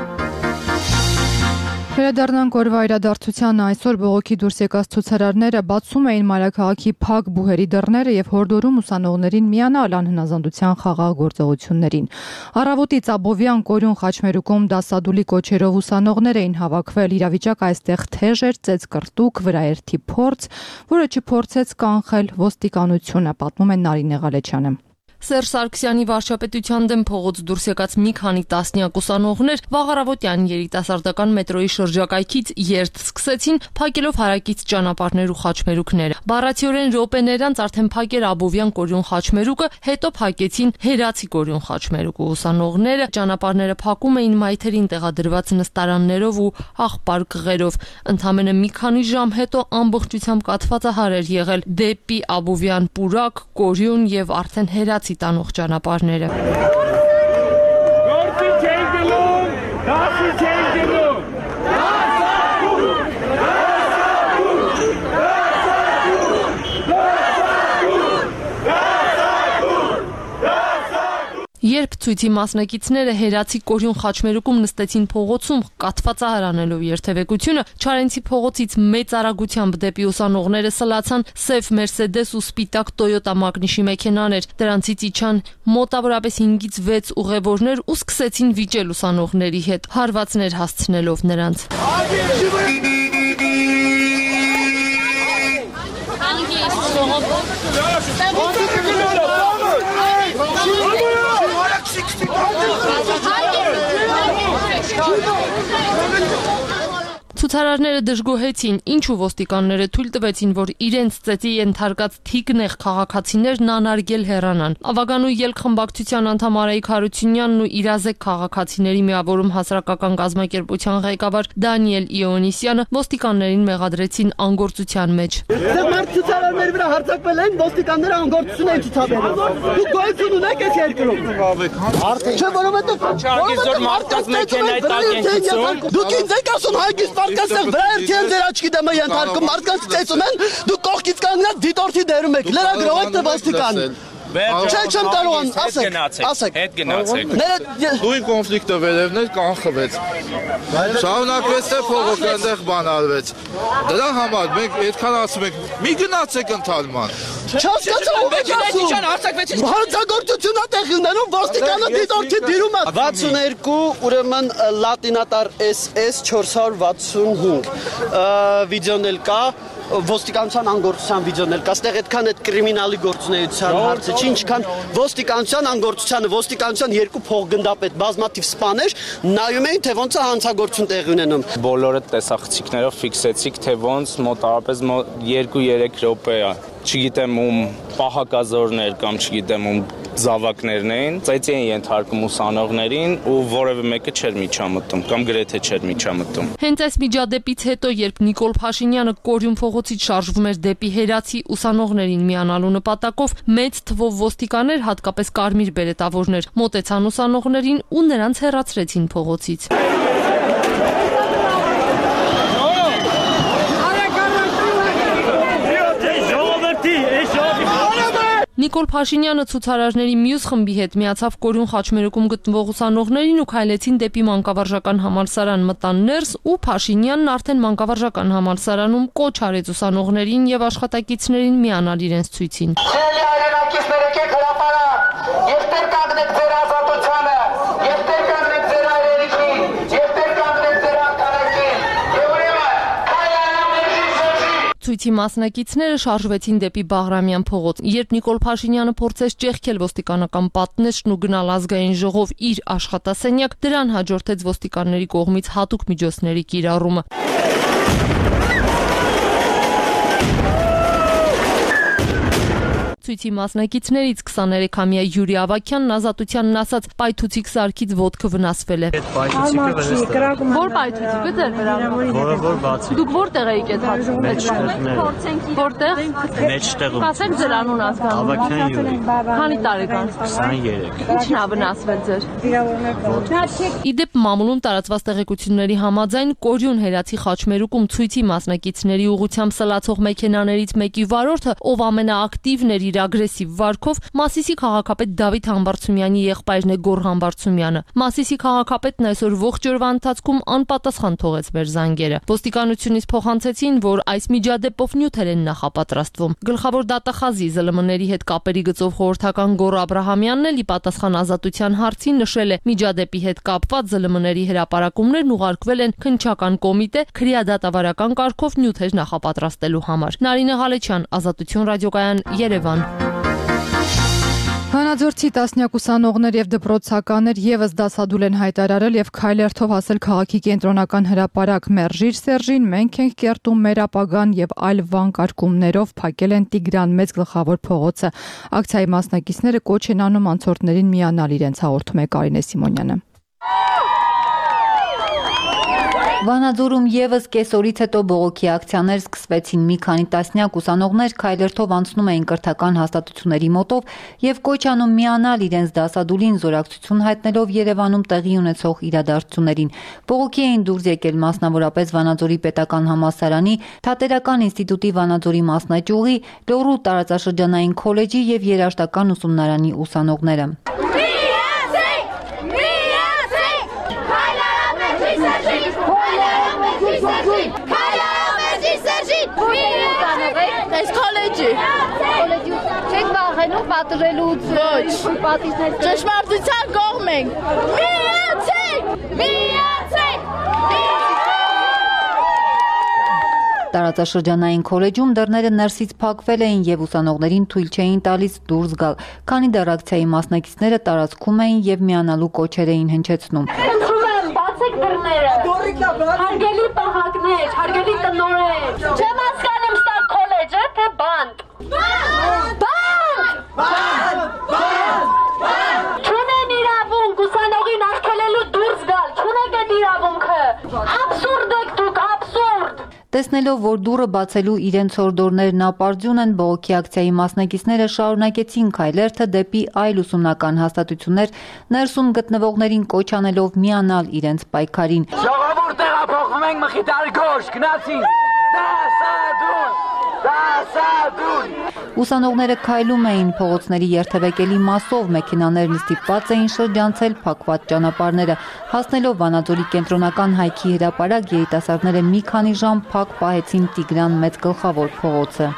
Վերադառնանք օրվա իրադարձությանը։ Այսօր բողոքի դուրս եկած ցուցարարները բացում էին մայրաքաղաքի փակ բուհերի դռները եւ հորդորում ուսանողներին միանալ անհնազանդության խաղաղ գործողություններին։ Առավոտից Աբովյան, Կորյուն, Խաչմերուկում դասադուլի կոչերով ուսանողներ էին հավաքվել։ Իրավիճակը այստեղ թեժ էր, ծեծկրտուկ, վրաերթի փորձ, որը չփորձեց կանխել ոստիկանությունը, պատմում է Նարինե Ղալեչյանը։ Սերժ Սարգսյանի վարչապետության դեմ փողոց դուրս եկած մի քանի տասնյակ ուսանողներ վաղ առավոտյան երիտասարդական մետրոյի շրջակայքից երթ սկսեցին, փակելով հարակից ճանապարհներ ու խաչմերուկները։ Բառացիորեն րոպեներ անց արդեն փակեր Աբովյան, Կորյուն, Խաչմերուկը, հետո փակեցին Հերացի, Կորյուն, Խաչմերուկը։ Ուսանողները ճանապարհները փակում էին մայթերին տեղադրված նստարաններով ու աղբար կղերով։ Ընդամենը մի քանի ժամ հետո ամբողջությամբ կաթվածահար էր եղել դեպի Աբովյան, Պուրակ, Կորյուն եւ արդեն Հերացի տանող ճանապարհները։ Երբ ցույցի մասնակիցները հերացի Կորյուն խաչմերուկում նստեցին փողոցում կաթվածահար անելով երթևեկությունը, Չարենցի փողոցից մեծ արագությամբ դեպի ուսանողները սլացան սև Mercedes ու սպիտակ Toyota Magnish-ի մեքենաներ։ Դրանցից իջան մոտավորապես 5-ից 6 ուղևորներ ու սկսեցին վիճել ուսանողների հետ, հարվածներ հասցնելով նրանց։ Ցուցարարները դժգոհեցին, ինչու ոստիկանները թույլ տվեցին, որ իրենց ծեծի ենթարկած թիկնեղ քաղաքացիներն անարգել հեռանան։ Ավագանու ելք խմբակցության անդամ Արայիկ Հարությունյանն ու իրազեկ քաղաքացիների միավորում հասարակական կազմակերպության ղեկավար Դանիել Իոնիսյանը ոստիկաններին մեղադրեցին անգործության մեջ։ Մարդ ցուցարարների վրա հարձակվել են, ոստիկանները անգործություն են ցուցաբերում։ Դուք գոյություն ունեք այս երկրում։ Չէ, որովհետև մարդկանց մեքենայի տակ են գցում։ Դուք ինձ եք ասում հագիստ մարդկանց վրա երթին ձեր աչքի դեմը ենթարկում, մարդկանց ծեծում են, դուք կողքից կանգնած դիտորդի դերում եք, լրագրող եք թե ոստիկան։ Չէ, չեմ կարող ասեք։ Հետ գնացեք։ Դույն կոնֆլիկտը վերևներ կանխվեց։ Շարունակվեց թե փողոքը այնտեղ բանալվեց։ Դրա համար մենք այդքան ասում ենք՝ մի գնացեք ընթալման։ Չհասկացա ով եք ասում։ Հանցագործություն է տեղի ունենում, ոստիկանը դիտորդի դիրում է։ 62 ուրեմն լատինատար SS 465 վիդեոն էլ կա, ոստիկանության անգործության վիդեոն էլ կա, այստեղ այդքան այդ կրիմինալի գործունեության հարցը չի, ինչքան ոստիկանության անգործությանը, ոստիկանության երկու փոխգնդապետ բազմաթիվ սպաներ նայում էին, թե ոնց է հանցագործություն տեղի ունենում։ Բոլորը տեսախցիկներով ֆիքսեցիք, թե ոնց մոտավորապես 2-3 րոպե է։ Չգիտեմ ում պահակազորներ կամ չգիտեմ ում զավակներն էին, ծեծի են ենթարկում ուսանողներին ու որևէ մեկը չէր միջամտում կամ գրեթե չէր միջամտում։ Հենց այս միջադեպից հետո, երբ Նիկոլ Փաշինյանը Կորյուն փողոցից շարժվում էր դեպի հերացի ուսանողներին միանալու նպատակով, մեծ թվով ոստիկաններ, հատկապես կարմիր բերետավորներ, մոտեցան ուսանողներին ու նրանց հեռացրեցին փողոցից։ Նիկոլ Փաշինյանը ցուցարարների մյուս խմբի հետ միացավ Կորյուն խաչմերուկում գտնվող ուսանողներին ու քայլեցին դեպի մանկավարժական համալսարան, մտան ներս ու Փաշինյանն արդեն մանկավարժական համալսարանում կոչ արեց ուսանողներին եւ աշխատակիցներին միանալ իրենց ցույցին։ Ցույցի մասնակիցները շարժվեցին դեպի Բաղրամյան փողոց։ Երբ Նիկոլ Փաշինյանը փորձեց ճեղքել ոստիկանական պատնեշն ու գնալ ազգային ժողով իր աշխատասենյակ, դրան հաջորդեց ոստիկանների կողմից հատուկ միջոցների կիրառումը։ Ցույցի մասնակիցներից 23-ամյա Յուրի Ավակյանն ազատությանն ասաց պայթուցիկ սարքից ոտքը վնասվել է։ Որ պայթուցիկը ձեր վրա։ Որ բացի։ Դուք որտեղ եք այդ հաշվում։ Որտեղ։ Մեջտեղում։ Ասեք ձեր անուն ասկան։ Ավակյան Յուրի։ Քանի տարեկան։ 23։ Ինչն է վնասվել ձեր։ Իդեպ մամուլում տարածված տեղեկությունների համաձայն Կորյուն հերացի խաչմերուկում ցույցի մասնակիցների ուղղությամբ սլացող մեքենաներից մեկի վարորդը, ով ամենաակտիվն էր իր ագրեսիվ վարքով, Մասիսի քաղաքապետ Դավիթ Համբարձումյանի եղբայրն է Գոռ Համբարձումյանը։ Մասիսի քաղաքապետն այսօր ողջ օրվա ընթացքում անպատասխան թողեց մեր զանգերը։ Ոստիկանությունից փոխանցեցին, որ այս միջադեպով նյութեր են նախապատրաստվում։ Գլխավոր դատախազի ԶԼՄ-ների հետ կապերի գծով խորհրդական Գոռ Աբրահամյանն էլ ի պատասխան ազատության հարցին նշել է, միջադեպի հետ կապված ԶԼՄ-ների հրապարակումներն ուղարկվել են քննչական կոմիտե քրեադատավարական կարգով նյութեր նախապատրաստելու համար։ Նարինե Ղալեչյան, Ազատություն ռադիոկայան, Երևան։ Վանաձորցի տասնյակ ուսանողներ եւ դպրոցականներ եւս դասադուլ են հայտարարել եւ քայլերթով հասել քաղաքի կենտրոնական հրապարակ Մերժիր Սերժին, մենք ենք կերտում մեր ապագան եւ այլ վանկարկումներով փակել են Տիգրան Մեծ գլխավոր փողոցը։ Ակցիայի մասնակիցները կոչ են անում անցորդներին միանալ իրենց, հաղորդում է Կարինե Սիմոնյանը։ Վանաձորում եւս կեսօրից հետո բողոքի ակցիաներ սկսվեցին։ Մի քանի տասնյակ ուսանողներ քայլերթով անցնում էին կրթական հաստատությունների մոտով եւ կոչ անում միանալ իրենց դասադուլին, զորակցություն հայտնելով Երևանում տեղի ունեցող իրադարձություններին։ Բողոքի էին դուրս եկել մասնավորապես Վանաձորի պետական համալսարանի, Թատերական ինստիտուտի Վանաձորի մասնաճյուղի, Լոռու տարածաշրջանային քոլեջի եւ երաժշտական ուսումնարանի ուսանողները։ Այս քոլեջի չեք վախենում պատժելուց, ճշմարտության կողմ ենք։ Միացեք։ Տարածաշրջանային քոլեջում դռները ներսից փակվել էին եւ ուսանողներին թույլ չէին տալիս դուրս գալ, քանի դեռ ակցիայի մասնակիցները տարածքում էին եւ միանալու կոչեր էին հնչեցնում։ Բացեք դռները։ Հարգելի պահակներ, հարգելի տնօրեն։ Չեմ հասկանում սա քոլեջ է, թե բանտ։ Չունեն իրավունք ուսանողին արգելելու դուրս գալ, չունեք այդ իրավունքը։ Աբսուրդ եք դուք, աբսուրդ։ Տեսնելով, որ դուռը բացելու իրենց հորդորներն ապարդյուն են, բողոքի ակցիայի մասնակիցները շարունակեցին քայլերթը դեպի այլ ուսումնական հաստատություններ, ներսում գտնվողներին կոչ անելով միանալ իրենց պայքարին։ Ժողովուրդ տեղափոխվում ենք Մխիթար Գոշ, գնացին։ Դասադուլ։ Ուսանողները քայլում էին փողոցների երթևեկելի մասով, մեքենաներն ստիպված էին շրջանցել փակված ճանապարհները։ Հասնելով Վանաձորի կենտրոնական հայքի հրապարակ, երիտասարդները մի քանի ժամ փակ պահեցին Տիգրան Մեծ գլխավոր փողոցը։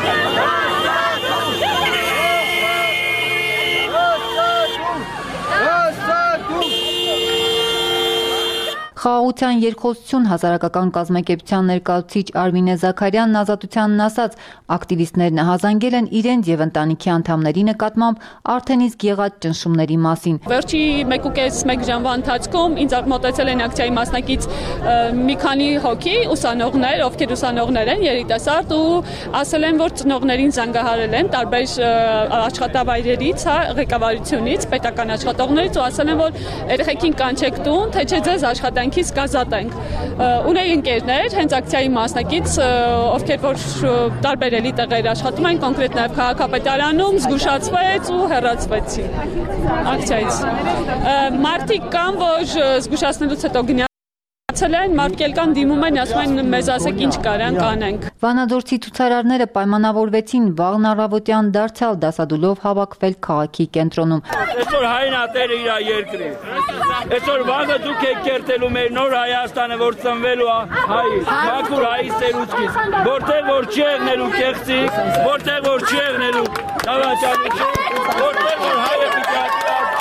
Խաղաղության երկխոսություն հասարակական կազմակերպության ներկայացուցիչ Արմինե Զաքարյանն Ազատությանն ասաց, ակտիվիստներն հազանգել են իրենց եւ ընտանիքի անդամների նկատմամբ արդեն իսկ եղած ճնշումների մասին։ Վերջի 1.5 ժամվա ընթացքում ինձ մոտեցել են ակցիայի մասնակից մի քանի հոգի ուսանողներ, ովքեր ուսանողներ են, երիտասարդ ու ասել են, որ ծնողներին զանգահարել են տարբեր աշխատավայրերից, ղեկավարությունից, պետական աշխատողներից ու ասել են, որ երեխեքին կանչեք տուն, թե չէ ձեզ աշխատանք կազատենք։ Ունեի ընկերներ, հենց ակցիայի մասնակից, ովքեր որ տարբեր էլի տեղեր աշխատում են, կոնկրետ նաև քաղաքապետարանում, զգուշացվեց ու հեռացվեցի ակցիայից։ Մարդիկ կան, որ զգուշացնելուց հետո մարդիկ կան դիմում են, ասում են մեզ ասեք ինչ կարան կանենք։ Վանաձորցի ցուցարարները պայմանավորվեցին վաղն առավոտյան դարձյալ դասադուլով հավաքվել քաղաքի կենտրոնում։ Այսօր հայն ատերը իր երկրի։ Այսօր վաղը դուք եք կերտելու մեր նոր Հայաստանը, որ ծնվելու հայ, մաքուր հայի սերուցքից, որտեղ որ չի եղնելու կեղծիք, որտեղ որ չի եղնելու դավաճանություն, որտեղ որ հայը պիտի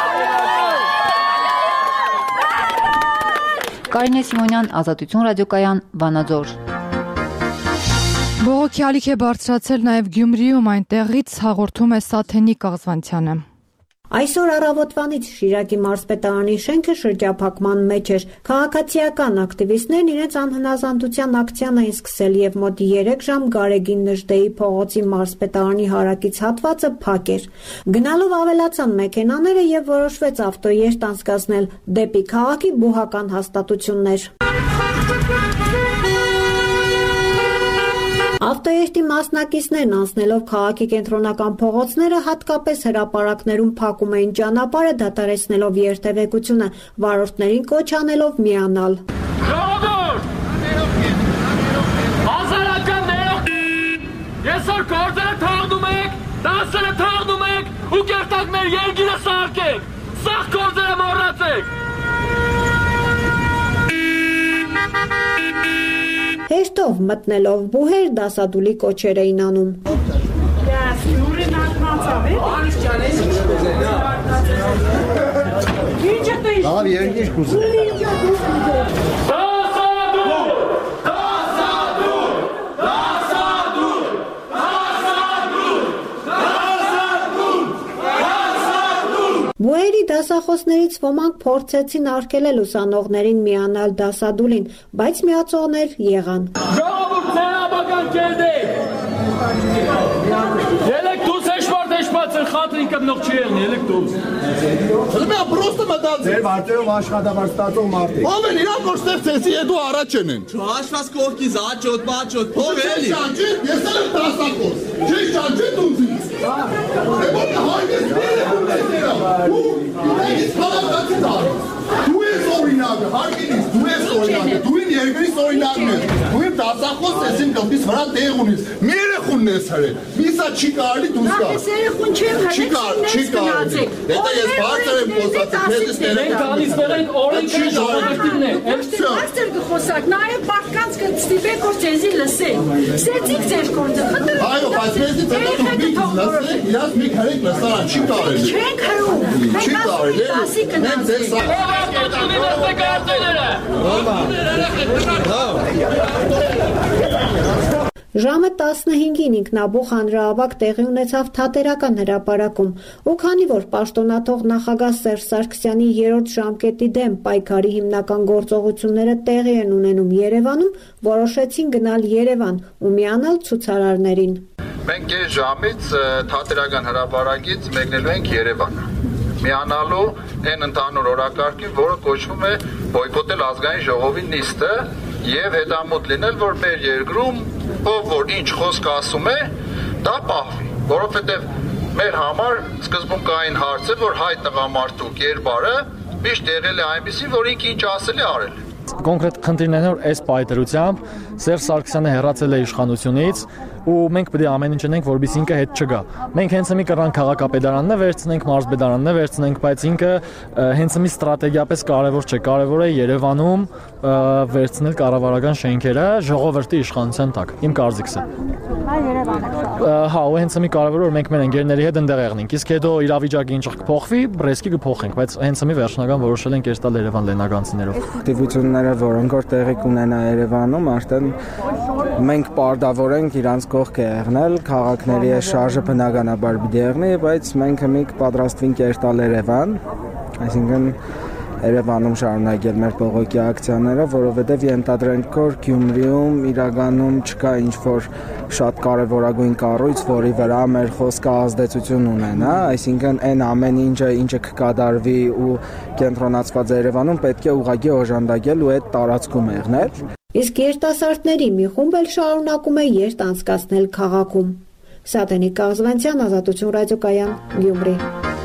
Կարինե Սիմոնյան, Ազատություն ռադիոկայան, Վանաձոր։ Բողոքի ալիք է բարձրացել նաև Գյումրիում, այնտեղից հաղորդում է Սաթենիկ Աղզվանցյանը։ Այսօր առավոտվանից Շիրակի մարզպետարանի շենքը շրջափակման մեջ էր։ Քաղաքացիական ակտիվիստներն իրենց անհնազանդության ակցիան էին սկսել եւ մոտ 3 ժամ Գարեգին Նժդեի փողոցի մարզպետարանի հարակից հատվածը փակ էր։ Գնալով ավելացան մեքենաները եւ որոշվեց ավտոերթ անցկացնել դեպի քաղաքի բուհական հաստատություններ։ Ավտոերթի մասնակիցներն անցնելով քաղաքի կենտրոնական փողոցները, հատկապես հրապարակներում փակում էին ճանապարհը, դադարեցնելով երթևեկությունը, վարորդներին կոչ անելով միանալ։ Ժողովուրդ! Հասարակական ներող! Այսօր գործերը թողնում եք, դասերը թողնում եք ու կերտակներ երկիրը սարքեք։ Սաղ գործերը մոռացեք։ Հեշտով մտնելով բուհեր դասադուլի կոչեր էին անում։ Լավ, երկիշ կուզե։ Բուհերի դասախոսներից ոմանք փորձեցին արգելել ուսանողներին միանալ դասադուլին, բայց միացողներ եղան։ Ժողովուրդ ցերաբական կերդեք։ Ելեք դուս էշպարտ էշպացր խատրին կմնող չի եղնի, ելեք դուս։ Հլմա պրոստը ստացել։ Ձեր վարձերով աշխատավարձ ստացող մարդիկ։ Ով են իրանք որ ստեղծեցի հետո առաջ են։ Հաշված կողքի զաճոտ, բաճոտ, փող էլի։ Ես էլ եմ տասակոս։ Չես ճանճի դուզից։ Ո՞ր հայտնես դու ես հավատացի դառ։ Դու ես օրինակը, հարկինից, դու ես օրինակը, դու իմ երկրից օրինակն ես։ Դու իմ տասակոս ես իմ գլխից վրա տեղ ունես։ Մի երեխունն ես հրել։ Միսա չի կարելի դուրս գա։ Ես երեխուն չեմ հրել, չի կարելի։ Դե ես բարձր եմ խոսացել, քեզ Մենք գալիս եղենք օրենքը ժողովրդին է։ Բարձր կխոսակ, նաև մարդկանց կստիպեք որ ձեզի լսեն։ Սեցիկ ձեր գործը, խնդրում։ Այո, բայց մեզից հետո դուք մի լսեք, իրաց մի քարեք լսարան, չի կարելի։ Չենք հրում։ Չի կարելի։ Մենք ձեր Ժամը 15-ին ինքնաբուխ հանրահավաք տեղի ունեցավ Թատերական հրապարակում, ու քանի որ պաշտոնաթող նախագահ Սերժ Սարգսյանի 3-րդ ժամկետի դեմ պայքարի հիմնական գործողությունները տեղի են ունենում Երևանում, որոշեցին գնալ Երևան ու միանալ ցուցարարներին։ Մենք այս ժամից Թատերական հրապարակից մեկնելու ենք Երևան։ Միանալու այն ընդհանուր օրակարգին, որը կոչվում է բոյկոտել ազգային ժողովի նիստը եւ հետամուտ լինել, որ մեր երկրում ով որ ինչ խոսք ասում է, դա պահվի, որովհետեւ մեր համար սկզբում կային հարցեր, որ հայ տղամարդու կերպարը միշտ եղել է այնպեսին, որ ինքը ինչ ասել է արել։ Կոնկրետ խնդիրներն որ այս պայդրությամբ Սերժ Սարգսյանը հեռացել է իշխանությունից ու մենք պետք է ամեն ինչ անենք, որովհետեւ ինքը հետ չգա։ Մենք հենց մի կռան քաղաքապետարանն վերցնենք, մարզպետարանն վերցնենք, բայց ինքը հենց մի ստրատեգիապես կարևոր չէ։ Կարևոր է Երևանում վերցնել կառավարական շենքերը ժողովրդի իշխանության տակ։ Իմ կարծիքս է։ Հա, ու հենց մի կարևոր որ մենք մեր ընկերների հետ ընդեղ եղնենք։ Իսկ հետո իրավիճակը ինչ կփոխվի, բրեսկի կփոխենք, բայց հենց մի վերջնական որոշել ենք երստալ Երևան լենագանցիներով։ Ակտիվությունները, որոնք որ տեղի կունենա Երևանում, արդեն մենք պարտավոր ենք իրանց կողք եղնել, քաղաքների այս շարժը բնականաբար պիտի եղնի, բայց մենք մի պատրաստվենք երթալ Երևան, այսինքն Երևանում շարունակել մեր բողոքի ակցիաները, որովհետև ենթադրենք որ Գյումրիում իրականում չկա ինչ-որ շատ կարևորագույն կառույց, որի վրա մեր խոսքը ազդեցություն ունենա, այսինքն այն ամեն ինչը կկատարվի ու կենտրոնացված Երևանում պետք է ուղղակի օժանդակել ու այդ տարածքում եղնել։ Իսկ երիտասարդների մի խումբ էլ շարունակում է երթ անցկացնել քաղաքում։ Սատենիկ Կաղզվանցյան, Ազատություն ռադիոկայան, Գյումրի։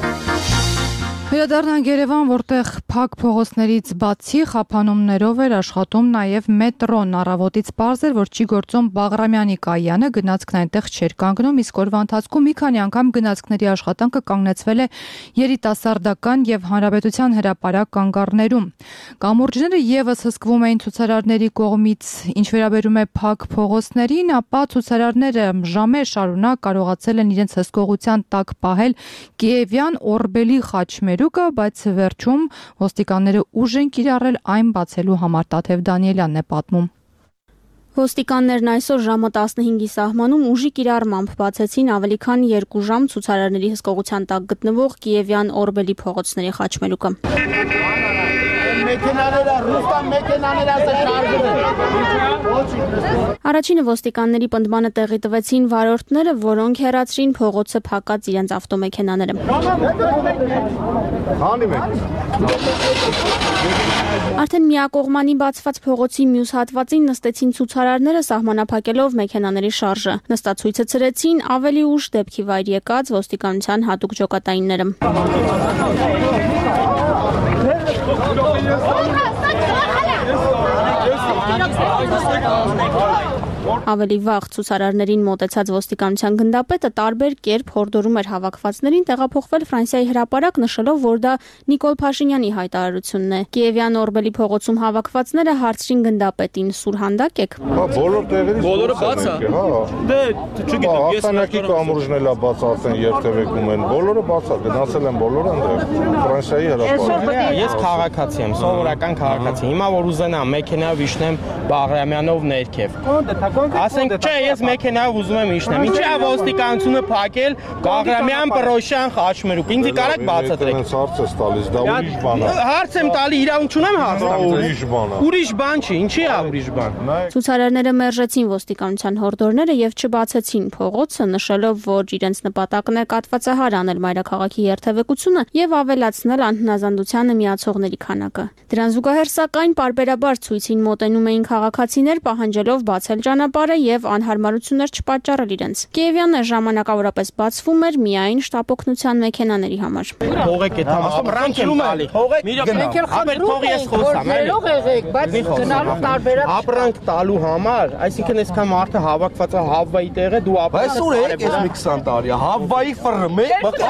Վերադառնանք Երևան, որտեղ փակ փողոցներից բացի խափանումներով էր աշխատում նաև մետրոն։ Առավոտից պարզ էր, որ չի գործում Բաղրամյանի կայանը, գնացքն այնտեղ չէր կանգնում, իսկ օրվա ընթացքում մի քանի անգամ գնացքների աշխատանքը կանգնեցվել է երիտասարդական եւ հանրապետության հրապարակ կանգառներում։ Կամուրջները եւս հսկվում էին ցուցարարների կողմից։ Ինչ վերաբերում է փակ փողոցներին, ապա ցուցարարները ժամեր շարունակ կարողացել են իրենց հսկողության տակ պահել Կիևյան Օրբելի խաչմերուկը, բայց վերջում ոստիկանները ուժ են կիրառել այն բացելու համար։ Տաթև Դանիելյանն է պատմում։ Ոստիկաններն այսօր ժամը 15-ի սահմանում ուժի կիրառմամբ բացեցին ավելի քան 2 ժամ ցուցարարների հսկողության տակ գտնվող Կիևյան Օրբելի փողոցների խաչմերուկը։ Առաջինը ոստիկանների պնդմանը տեղի տվեցին վարորդները, որոնք հեռացրին փողոցը փակած իրենց ավտոմեքենաները։ Արդեն միակողմանի բացված փողոցի մյուս հատվածին նստեցին ցուցարարները սահմանափակելով մեքենաների շարժը։ Նստացույցը ցրեցին ավելի ուշ դեպքի վայր եկած ոստիկանության հատուկ ջոկատայինները։ Ավելի վաղ ցուցարարներին մոտեցած ոստիկանության գնդապետը տարբեր կերպ հորդորում էր հավաքվածներին տեղափոխվել Ֆրանսիայի հրապարակ, նշելով, որ դա Նիկոլ Փաշինյանի հայտարարությունն է։ Կիևյան Օրբելի փողոցում հավաքվածները հարցրին գնդապետին՝ սուրհանդակ եք։ Բոլոր տեղերից բոլորը բաց է։ Դե չգիտեմ, ես հաստատակի կամուրջն էլ բաց ասեն երթևեկում են, բոլորը բաց է, գնացել են բոլորը այնտեղ Ֆրանսիայի հրապարակ։ Ես քաղաքացի եմ, սովորական քաղաքացի։ Հիմա որ ուզենամ մեքենայով իջնեմ Բաղրամյանով ներքև։ Ասենք, չէ, ես մեքենայով ուզում եմ իջնեմ։ Ինչի՞ է ոստիկանությունը փակել Բաղրամյան, Պրոշյան, Խաչմերուկ։ Ինձ կարեք բացատրեք։ Հարց ես տալիս, դա ուրիշ բան է։ Հարց եմ տալի, իրավունք չունեմ հարց տալ։ Ուրիշ բան է։ Ուրիշ բան չի, ինչի՞ է ուրիշ բան։ Ցուցարարները մերժեցին ոստիկանության հորդորները եւ չբացեցին փողոցը, նշելով, որ իրենց նպատակն է կատվածահար անել մայրաքաղաքի երթևեկությունը եւ ավելացնել անհնազանդությանը միացողների քանակը։ Դրան զուգահեռ սակայն պարբերաբար ցույցին մոտենում էին քաղաքացիներ, պահանջելով բացել ճանապարհը եւ անհարմարություններ չպատճառել իրենց։ Կիևյանը ժամանակավորապես բացվում էր միայն շտապօգնության մեքենաների համար։ Թողեք այդ ապրանք եմ տալի։ Թողեք, ապեր թող ես խոսամ, էլի։ Բայց գնալու տարբերակ ապրանք տալու համար, այսինքն այսքան մարդը հավաքված է Հավվայի տեղը, դու ապրանք։ Այսօր եք ես մի 20 տարի, Հավվայի ֆռմե,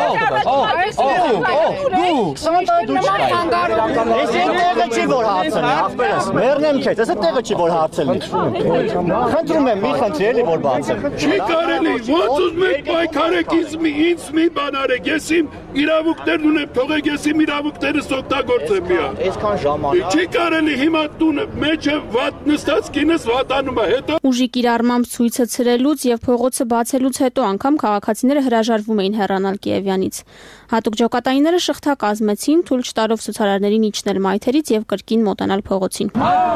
դու 20 տարի դու չկայի։ Ես տեղը չի որ հարցնի, ախպերս, մեռնեմ քեզ, ես տեղը չի որ հարցնի։ Խնդրում եմ, մի խնդրի էլի որ բացեմ։ Չի կարելի, ոնց ուզում եք պայքարեք ինձ մի բան արեք, ես իմ իրավունքներն ունեմ, թողեք ես իմ իրավունքներս օգտագործեմ միա։ Այսքան ժամանակ։ Չի կարելի հիմա տունը մեջը վատ նստած կինս վատանում է, հետո Ուժի կիրառմամբ ցույցը ցրելուց եւ փողոցը բացելուց հետո անգամ քաղաքացիները հրաժարվում էին հեռանալ Կիևյանից։ Հատուկ ջոկատայինները շղթա կազմեցին, թույլ չտալով ցուցարարներին իջնել մայթերից եւ կրկին մոտենալ փողոցին։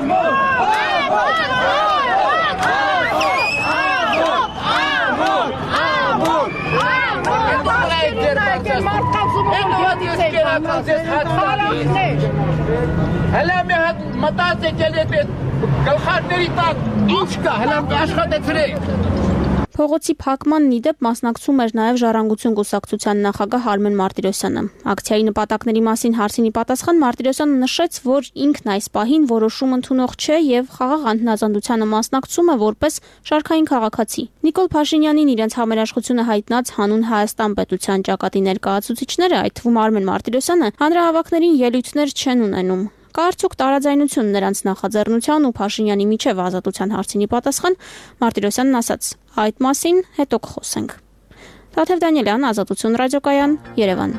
Հələ մի հատ մտածեք ելեք գլխարների տակ ինչ կա, հələ աշխատեցրեք։ Փողոցի փակմանն ի դեպ մասնակցում էր նաև Ժառանգություն կուսակցության նախագահ Արմեն Մարտիրոսյանը։ Ակցիայի նպատակների մասին հարցին ի պատասխան Մարտիրոսյանը նշեց, որ ինքն այս պահին որոշում ընդունող չէ եւ խաղաղ անհնազանդությանը մասնակցում է որպես շարքային քաղաքացի։ Նիկոլ Փաշինյանին իրենց համերաշխությունը հայտնած հանուն Հայաստան պետության ճակատի ներկայացուցիչները, այդ թվում Արմեն Մարտիրոսյանը, հանրահավաքներին ելույթներ չեն ունենում։ Կա արդյոք տարաձայնություն նրանց նախաձեռնության ու Փաշինյանի միջև ազատության հարցինի պատասխան Մարտիրոսյանն ասաց. այդ մասին հետո կխոսենք։ Տաթև Դանիելյան, Ազատություն ռադիոկայան, Երևան։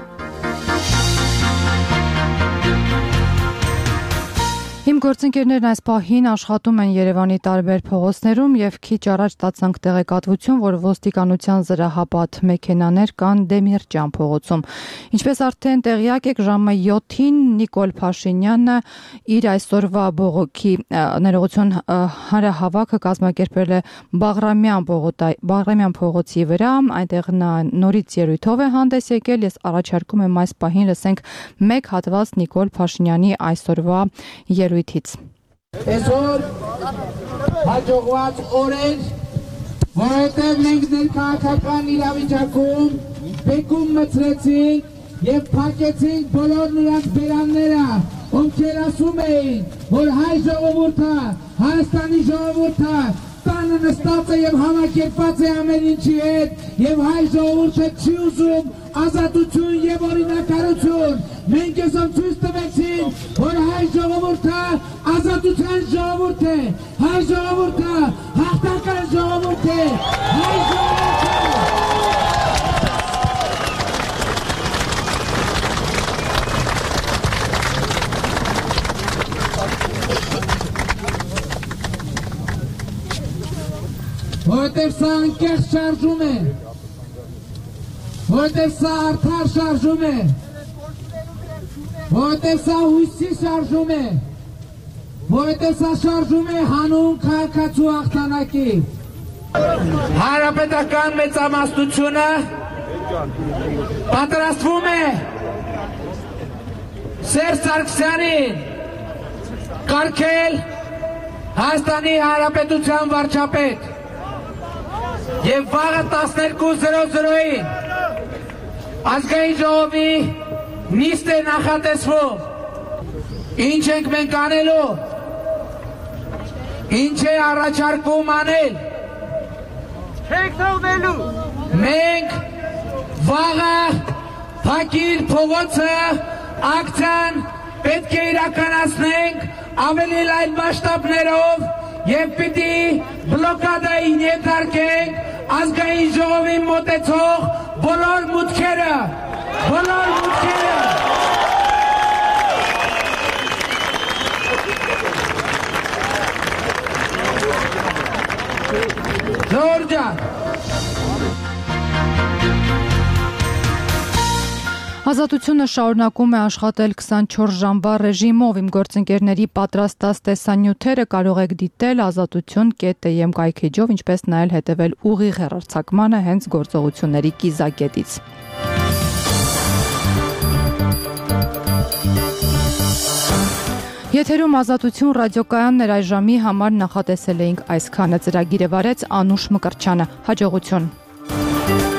Իմ գործընկերներն այս պահին աշխատում են Երևանի տարբեր փողոցներում եւ քիչ առաջ ստացանք տեղեկատվություն, որ ոստիկանության զրահապատ մեքենաներ կան Դեմիրճյան փողոցում։ Ինչպես արդեն տեղյակ եք, ժամը 7-ին Նիկոլ Փաշինյանը իր այսօրվա բողոքի ներողություն հանրահավաքը կազմակերպել է Բաղրամյան փողոցի վրա, այնտեղ նա նորից ելույթով է հանդես եկել։ Ես առաջարկում եմ այս պահին լսենք մեկ հատված Նիկոլ Փաշինյանի այսօրվա ելույթից։ Այսօր հաջողված օրեր, որովհետև մենք ներքաղաքական իրավիճակում բեկում մտցրեցինք եւ փակեցինք բոլոր նրանց բերանները, ովքեր ասում էին, որ հայ ժողովուրդը, Հայաստանի ժողովուրդը տանը նստած է եւ համակերպված է ամեն ինչի հետ եւ հայ ժողովուրդը չի ուզում ազատություն եւ օրինակարություն։ Մենք այսօր ցույց տվեցին, որ հայ ժողովուրդը ազատության ժողովուրդ է, հայ ժողովուրդը հաղթական ժողովուրդ է, հայ ժողովուրդը որտեղ սա անկեղծ շարժում է, որտեղ սա արդար շարժում է, որտեղ սա հույսի շարժում է, որտեղ սա շարժում է հանուն քաղաքացու հաղթանակի։ Հանրապետական մեծամասնությունը պատրաստվում է Սերժ Սարգսյանին կարգել Հայաստանի Հանրապետության վարչապետ։ Եվ վաղը 12:00-ին ազգային ժողովի նիստ է նախատեսվում։ Ինչ ենք մենք անելու, ինչ է առաջարկում անել։ Չենք թողնելու։ Մենք վաղը փակիր փողոցը ակցիան պետք է իրականացնենք ավելի լայն մասշտաբներով եւ պիտի բլոկադային ենթարկենք ազգային ժողովին մոտեցող բոլոր մուտքերը, բոլոր մուտքերը։ ջան։ Ազատությունը շարունակում է աշխատել 24 ժամվա ռեժիմով։ Իմ գործընկերների պատրաստած տեսանյութերը կարող եք դիտել azatutyon.am կայքեջով, ինչպես նայել հետևել ուղիղ հեռարձակմանը հենց գործողությունների կիզակետից։ Եթերում Ազատություն ռադիոկայանն էր, այս ժամի համար նախատեսել էինք այսքանը։ Ծրագիրը վարեց Անուշ Մկրտչյանը։ Հաջողություն։